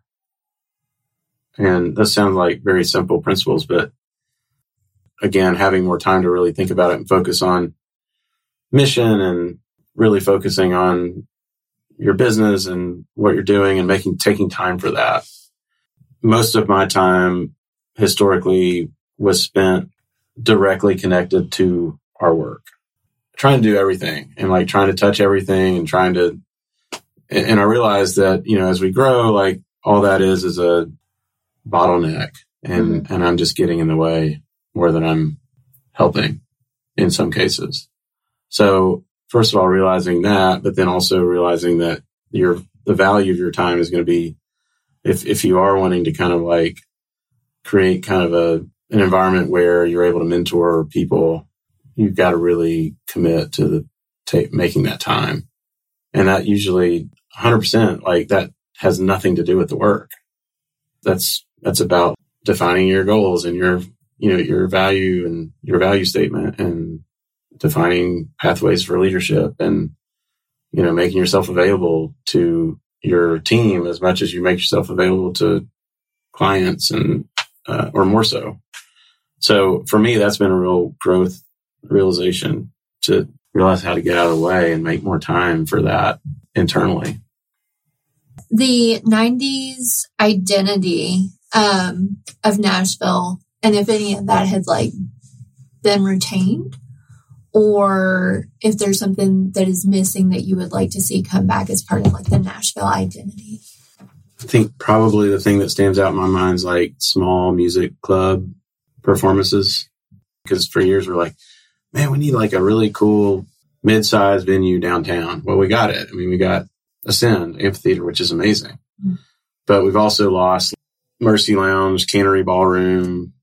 And those sound like very simple principles, but again, having more time to really think about it and focus on mission and really focusing on your business and what you're doing and taking time for that. Most of my time historically was spent directly connected to our work, trying to do everything and like trying to touch everything and and I realized that, as we grow, like all that is a bottleneck and I'm just getting in the way more than I'm helping in some cases. So first of all, realizing that, but then also realizing that the value of your time is going to be, if you are wanting to kind of like create kind of an environment where you're able to mentor people, you've got to really commit to making that time. And that usually 100%, like that has nothing to do with the work. That's about defining your goals and your value and your value statement and defining pathways for leadership and, making yourself available to your team as much as you make yourself available to clients and, or more so. So for me, that's been a real growth realization to realize how to get out of the way and make more time for that internally. The 90s identity of Nashville, and if any of that had like been retained, or if there's something that is missing that you would like to see come back as part of like the Nashville identity. I think probably the thing that stands out in my mind is like small music club performances. Because for years we're like, man, we need like a really cool mid-sized venue downtown. Well, we got it. I mean, we got Ascend Amphitheater, which is amazing. Mm-hmm. But we've also lost Mercy Lounge, Cannery Ballroom,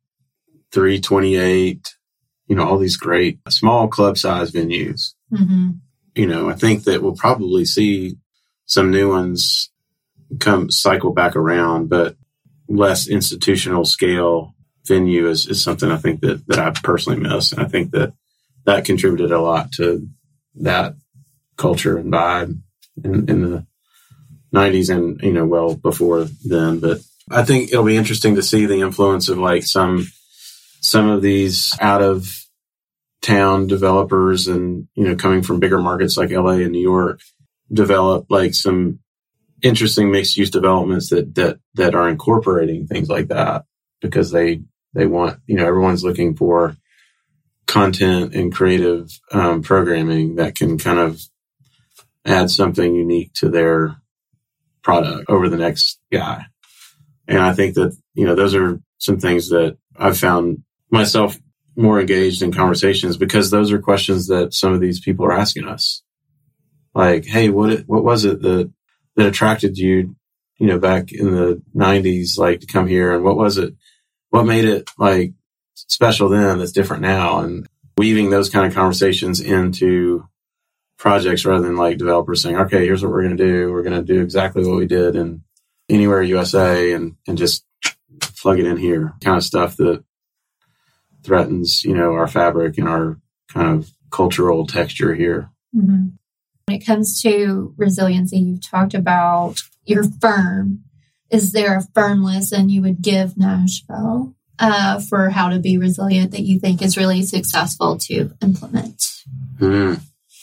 328, all these great small club-sized venues. Mm-hmm. I think that we'll probably see some new ones cycle back around, but less institutional scale venue is something I think that I personally miss. And I think that contributed a lot to that culture and vibe in the 90s and, well before then. But I think it'll be interesting to see the influence of like some of these out of town developers and, coming from bigger markets like LA and New York, develop like some interesting mixed use developments that are incorporating things like that because they They want, everyone's looking for content and creative programming that can kind of add something unique to their product over the next guy. And I think that, those are some things that I've found myself more engaged in conversations, because those are questions that some of these people are asking us. Like, hey, what was it that attracted you, back in the 90s, like, to come here? And what made it like special then that's different now? And weaving those kind of conversations into projects rather than like developers saying, okay, here's what we're going to do. We're going to do exactly what we did in Anywhere USA and just plug it in here, kind of stuff that threatens, our fabric and our kind of cultural texture here. Mm-hmm. When it comes to resiliency, you've talked about your firm. Is there a firm lesson you would give Nashville for how to be resilient that you think is really successful to implement? Mm.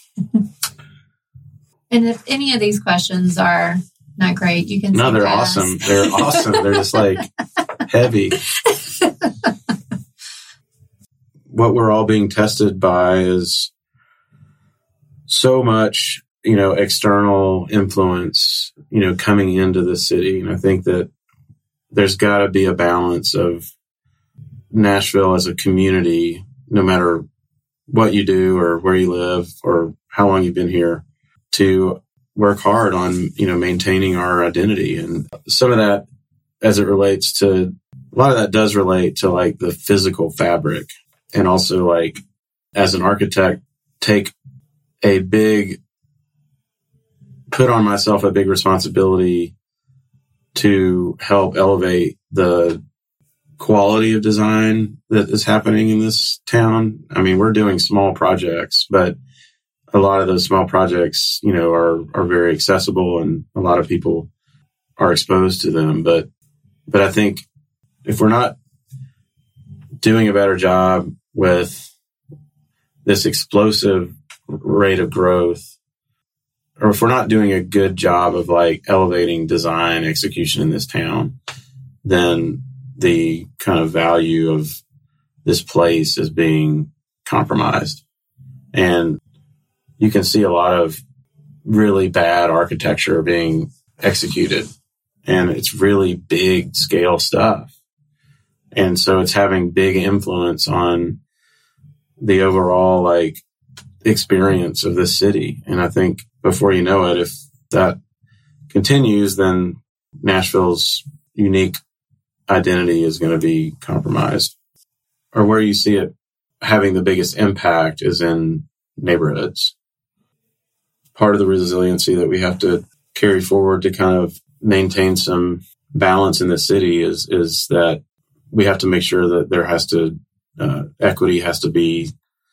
And if any of these questions are not great, you can No, they're awesome. They're awesome. They're just like heavy. What we're all being tested by is so much, external influence, coming into the city. And I think that there's got to be a balance of Nashville as a community, no matter what you do or where you live or how long you've been here, to work hard on, maintaining our identity. And some of that, as it relates to, a lot of that does relate to like the physical fabric. And also, like, as an architect, put on myself a big responsibility to help elevate the quality of design that is happening in this town. I mean, we're doing small projects, but a lot of those small projects, are very accessible, and a lot of people are exposed to them. But I think if we're not doing a better job with this explosive rate of growth, or if we're not doing a good job of like elevating design execution in this town, then the kind of value of this place is being compromised. And you can see a lot of really bad architecture being executed, and it's really big scale stuff. And so it's having big influence on the overall like experience of this city. And I think before you know it, if that continues, then Nashville's unique identity is going to be compromised. Or where you see it having the biggest impact is in neighborhoods. Part of the resiliency that we have to carry forward to kind of maintain some balance in the city is that we have to make sure that there has to equity has to be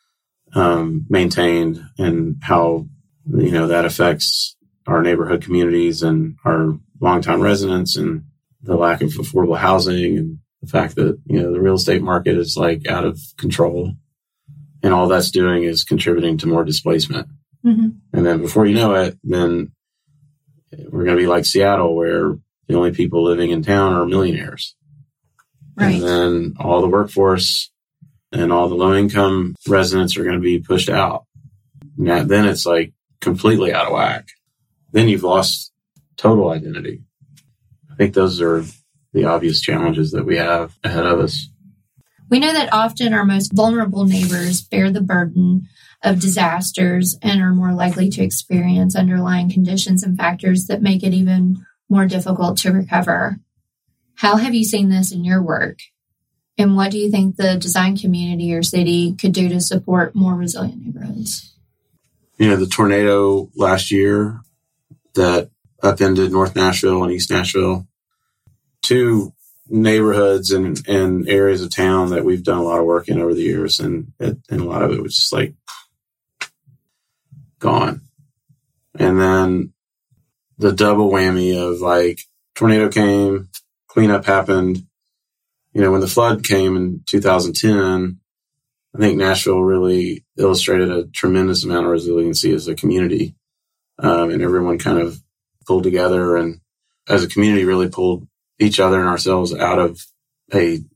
maintained, and how that affects our neighborhood communities and our longtime residents, and the lack of affordable housing, and the fact that the real estate market is like out of control, and all that's doing is contributing to more displacement. Mm-hmm. And then before you know it, then we're going to be like Seattle, where the only people living in town are millionaires. Right. And then all the workforce and all the low-income residents are going to be pushed out. Now, then it's like completely out of whack. Then you've lost total identity. I think those are the obvious challenges that we have ahead of us. We know that often our most vulnerable neighbors bear the burden of disasters and are more likely to experience underlying conditions and factors that make it even more difficult to recover. How have you seen this in your work? And what do you think the design community or city could do to support more resilient neighborhoods? The tornado last year that upended North Nashville and East Nashville, two neighborhoods and areas of town that we've done a lot of work in over the years. And a lot of it was just like gone. And then the double whammy of like tornado came, cleanup happened. When the flood came in 2010, I think Nashville really illustrated a tremendous amount of resiliency as a community. And everyone kind of pulled together, and as a community really pulled each other and ourselves out of a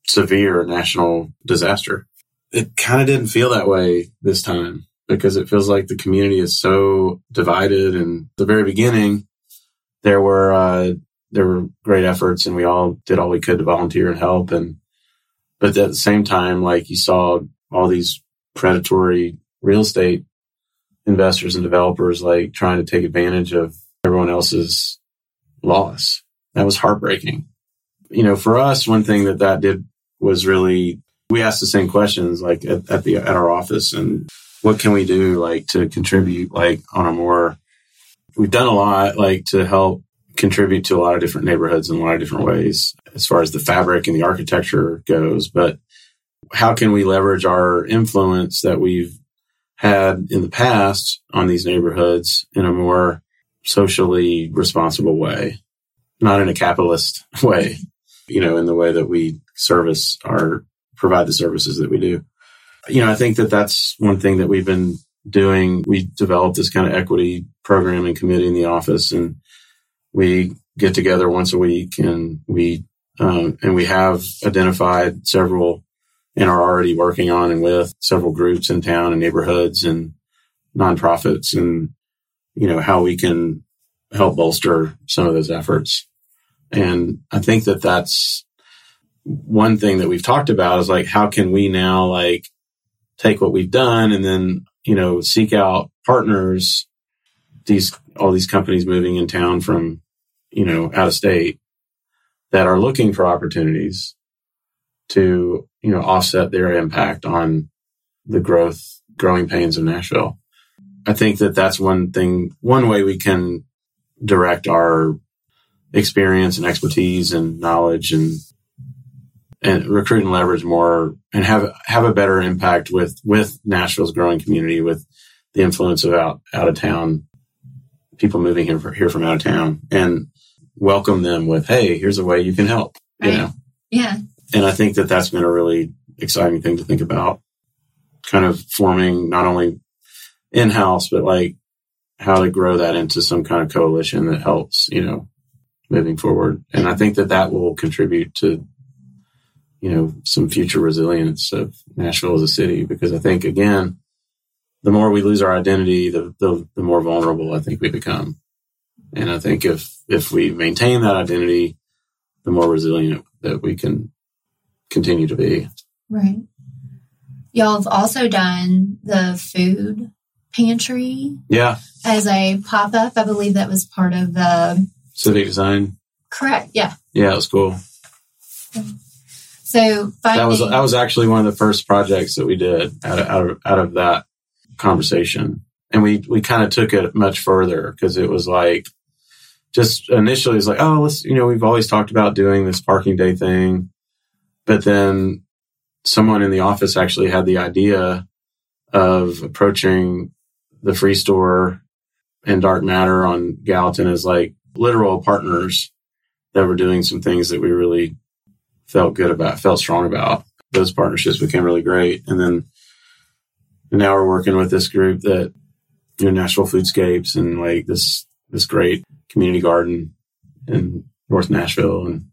severe national disaster. It kind of didn't feel that way this time because it feels like the community is so divided. And at the very beginning, there were great efforts, and we all did all we could to volunteer and help. But at the same time, like, you saw all these predatory real estate investors and developers like trying to take advantage of everyone else's loss. That was heartbreaking. You know, for us, one thing that did was really, we asked the same questions like at our office, and what can we do like to contribute like on a more, we've done a lot like to help contribute to a lot of different neighborhoods in a lot of different ways as far as the fabric and the architecture goes. But how can we leverage our influence that we've had in the past on these neighborhoods in a more socially responsible way, not in a capitalist way, you know, in the way that we provide the services that we do. You know, I think that's one thing that we've been doing. We developed this kind of equity programming committee in the office, and we get together once a week, and we have identified several and are already working on and with several groups in town and neighborhoods and nonprofits, and, you know, how we can help bolster some of those efforts. And I think that's one thing that we've talked about is like, how can we now like take what we've done and then, you know, seek out partners, all these companies moving in town from, you know, out of state that are looking for opportunities to, you know, offset their impact on the growing pains of Nashville. I think that's one way we can direct our experience and expertise and knowledge and recruit and leverage more and have a better impact with Nashville's growing community, with the influence of out of town people moving here from out of town, and welcome them with, hey, here's a way you can help. Right. You know? Yeah. And I think that's been a really exciting thing to think about, kind of forming not only in-house, but like how to grow that into some kind of coalition that helps, you know, moving forward. And I think that will contribute to, you know, some future resilience of Nashville as a city, because I think, again, the more we lose our identity, the more vulnerable I think we become. And I think if we maintain that identity, the more resilient that we can continue to be. Right. Y'all have also done the food pantry. Yeah. As a pop-up. I believe that was part of the civic design. Correct. Yeah. Yeah, it was cool. So that was actually one of the first projects that we did out of that conversation. And we kind of took it much further, because it was like, just initially it's like, oh, let's, you know, we've always talked about doing this parking day thing. But then someone in the office actually had the idea of approaching the Free Store and Dark Matter on Gallatin as like literal partners that were doing some things that we really felt strong about. Those partnerships became really great. And now we're working with this group that, you know, Nashville Foodscapes, and like this great community garden in North Nashville. And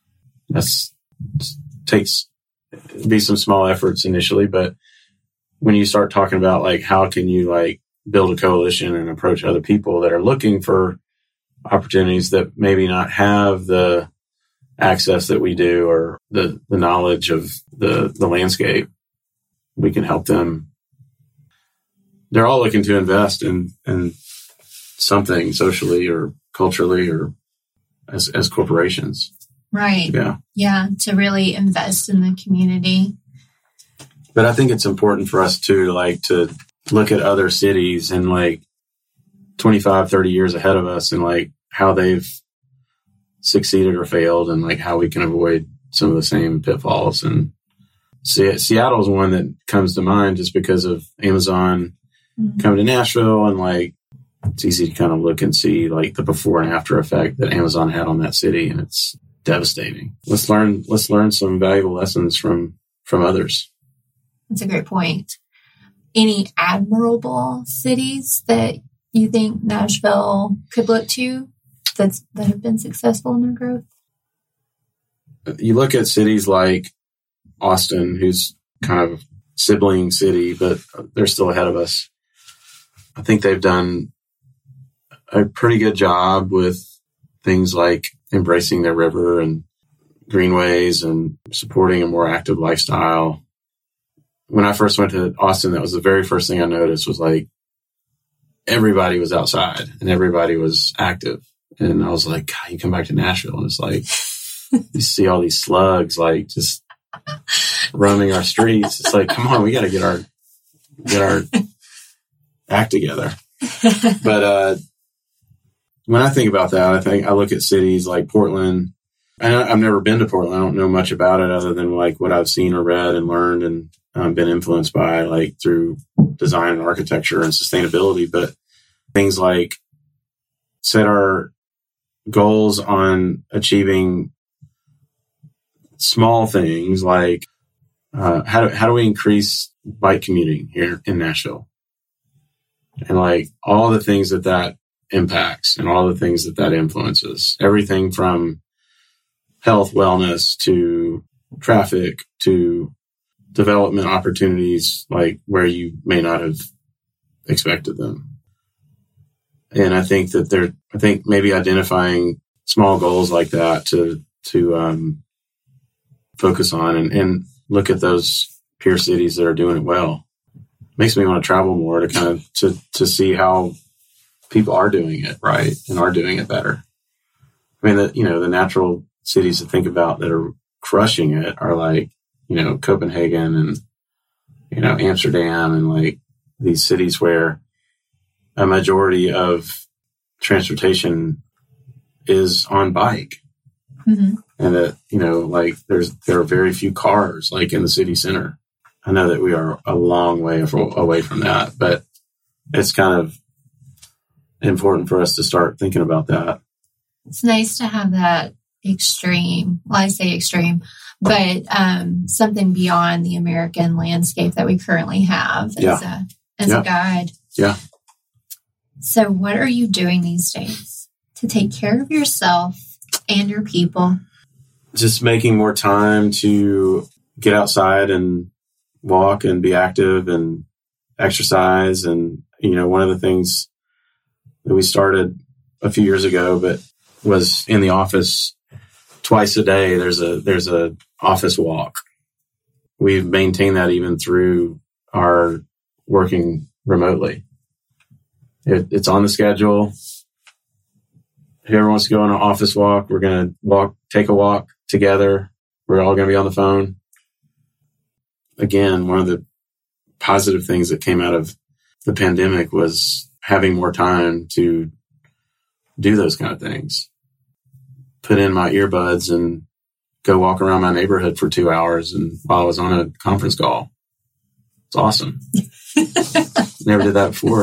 be some small efforts initially, but when you start talking about like, how can you like build a coalition and approach other people that are looking for opportunities that maybe not have the access that we do, or the knowledge of the landscape, we can help them. They're all looking to invest in something socially or culturally, or as corporations. Right. Yeah. Yeah. To really invest in the community. But I think it's important for us to look at other cities and like 25, 30 years ahead of us, and like how they've succeeded or failed, and like how we can avoid some of the same pitfalls. And Seattle is one that comes to mind just because of Amazon coming to Nashville, and like it's easy to kind of look and see like the before and after effect that Amazon had on that city, and it's devastating. Let's learn some valuable lessons from others. That's a great point. Any admirable cities that you think Nashville could look to that have been successful in their growth? You look at cities like Austin, who's kind of sibling city, but they're still ahead of us. I think they've done a pretty good job with things like embracing their river and greenways and supporting a more active lifestyle. When I first went to Austin, that was the very first thing I noticed was like everybody was outside and everybody was active. And I was like, God, you come back to Nashville and it's like, you see all these slugs like just roaming our streets. It's like, come on, we got to get our act together. But when I think about that, I look at cities like Portland. I've never been to Portland. I don't know much about it other than like what I've seen or read and learned and been influenced by like through design and architecture and sustainability. But things like set our goals on achieving small things like how do we increase bike commuting here in Nashville, and like all the things that impacts and all the things that influences, everything from health, wellness to traffic to development opportunities, like where you may not have expected them. And I think maybe identifying small goals like that to focus on and look at those peer cities that are doing it well makes me want to travel more to kind of to see how people are doing it right and are doing it better. I mean, the natural cities to think about that are crushing it are like, Copenhagen and, Amsterdam and like these cities where a majority of transportation is on bike. Mm-hmm. And that, like there are very few cars like in the city center. I know that we are a long way away from that, but it's kind of important for us to start thinking about that. It's nice to have that extreme. Well, I say extreme, but something beyond the American landscape that we currently have as a guide. Yeah. So what are you doing these days to take care of yourself and your people? Just making more time to get outside and walk and be active and exercise. And, one of the things that we started a few years ago, but was in the office twice a day. There's a office walk. We've maintained that even through our working remotely. It's on the schedule. Whoever wants to go on an office walk, we're going to take a walk together. We're all going to be on the phone. Again, one of the positive things that came out of the pandemic was having more time to do those kind of things. Put in my earbuds and go walk around my neighborhood for 2 hours and while I was on a conference call. It's awesome. Never did that before.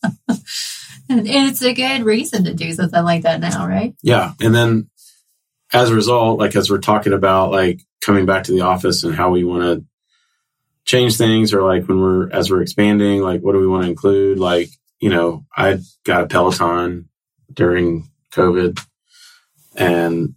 And it's a good reason to do something like that now, right? Yeah. And then as a result, like as we're talking about like coming back to the office and how we want to change things, or like as we're expanding, like what do we want to include? Like, I got a Peloton during COVID and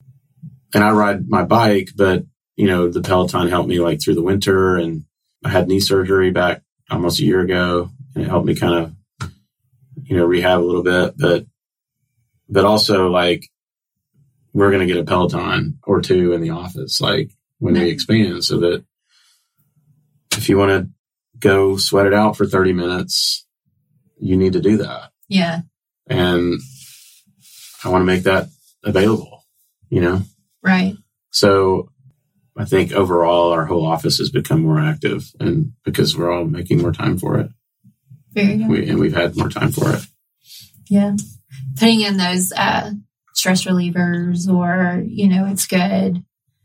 I ride my bike, but the Peloton helped me like through the winter, and I had knee surgery back almost a year ago, and it helped me kind of, rehab a little bit, but also like we're going to get a Peloton or two in the office, like when we expand, so that if you want to go sweat it out for 30 minutes, you need to do that. Yeah. And I want to make that available, Right. So I think overall our whole office has become more active, and because we're all making more time for it. Very good. We've had more time for it. Yeah. Putting in those stress relievers, or, it's good.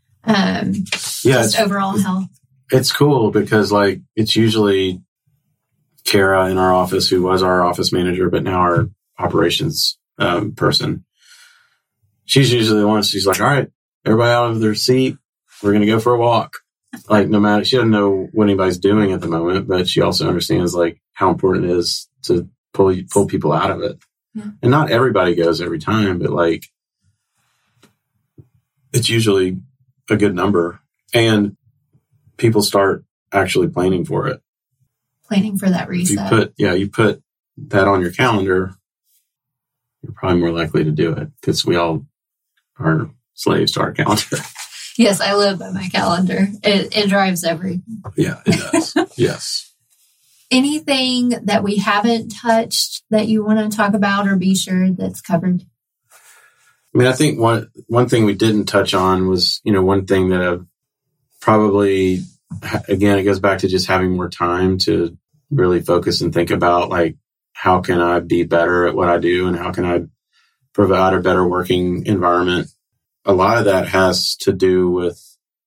Just overall health. It's cool because like it's usually Kara in our office, who was our office manager, but now our operations person. She's usually the one. She's like, all right, everybody out of their seat. We're going to go for a walk. Like no matter, she doesn't know what anybody's doing at the moment, but she also understands like how important it is to pull people out of it. Yeah. And not everybody goes every time, but like it's usually a good number. And people start actually planning for it. Planning for that reset. You put that on your calendar, you're probably more likely to do it because we all are slaves to our calendar. Yes, I live by my calendar. It drives everything. Yeah, it does. Yes. Anything that we haven't touched that you want to talk about or be sure that's covered? I mean, I think one thing we didn't touch on was, one thing that I've probably, again, it goes back to just having more time to really focus and think about, like, how can I be better at what I do and how can I provide a better working environment? A lot of that has to do with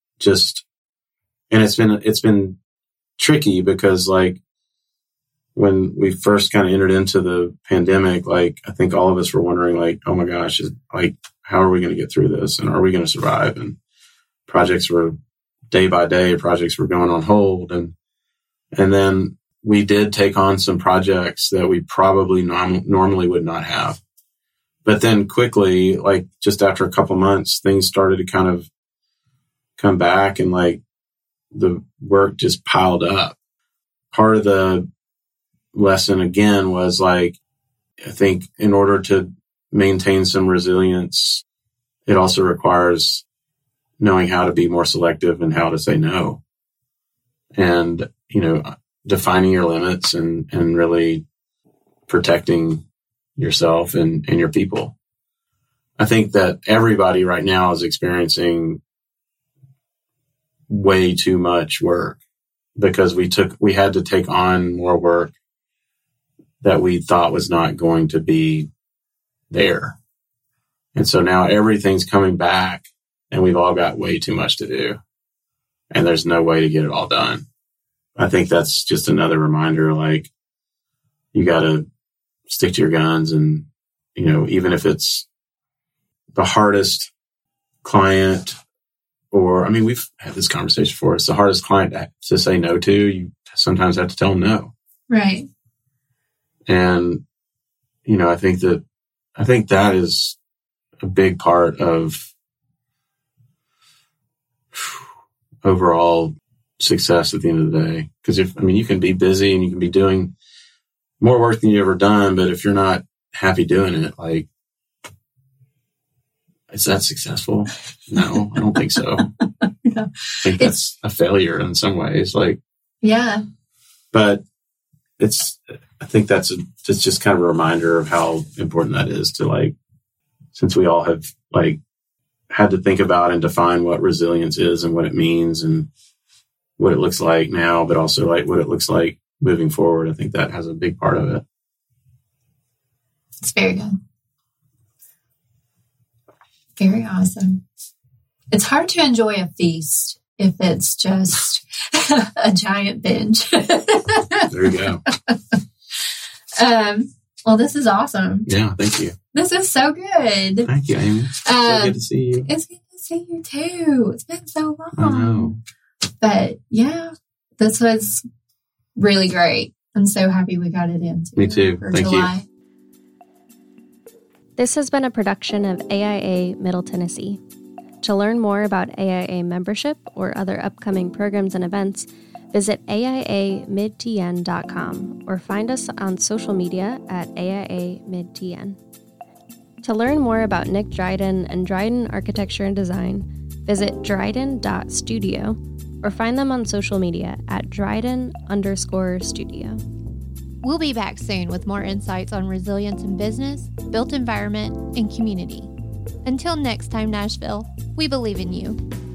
and it's been tricky because, like, when we first kind of entered into the pandemic, like, I think all of us were wondering, like, oh my gosh, how are we going to get through this? And are we going to survive? And projects were day by day, projects were going on hold. And then we did take on some projects that we probably normally would not have. But then quickly, like, just after a couple months, things started to kind of come back and, like, the work just piled up. Part of the lesson again was, like, I think in order to maintain some resilience, it also requires knowing how to be more selective and how to say no. And, defining your limits and really protecting yourself and your people. I think that everybody right now is experiencing way too much work because we had to take on more work that we thought was not going to be there. And so now everything's coming back and we've all got way too much to do and there's no way to get it all done. I think that's just another reminder, like, you got to stick to your guns and, even if it's the hardest client we've had this conversation before. It's the hardest client to say no to. You sometimes have to tell them no. Right. And, I think that is a big part of overall success at the end of the day. Because you can be busy and you can be doing more work than you've ever done, but if you're not happy doing it, like, is that successful? No, I don't think so. No. I think that's a failure in some ways. Like, yeah. But I think it's just kind of a reminder of how important that is to, like, since we all have, like, had to think about and define what resilience is and what it means and what it looks like now, but also, like, what it looks like moving forward. I think that has a big part of it. It's very good. Very awesome. It's hard to enjoy a feast if it's just a giant binge. There you go. Well, this is awesome. Yeah, thank you. This is so good. Thank you, Amy. So good to see you. It's good to see you too. It's been so long. I know. But yeah, this was really great. I'm so happy we got it in. Me too. For Thank July. you. This has been a production of AIA Middle Tennessee. To learn more about AIA membership or other upcoming programs and events, visit AIAMidTN.com or find us on social media at AIAMidTN. To learn more about Nick Dryden and Dryden Architecture and Design, visit dryden.studio or find them on social media at Dryden_studio. We'll be back soon with more insights on resilience in business, built environment, and community. Until next time, Nashville, we believe in you.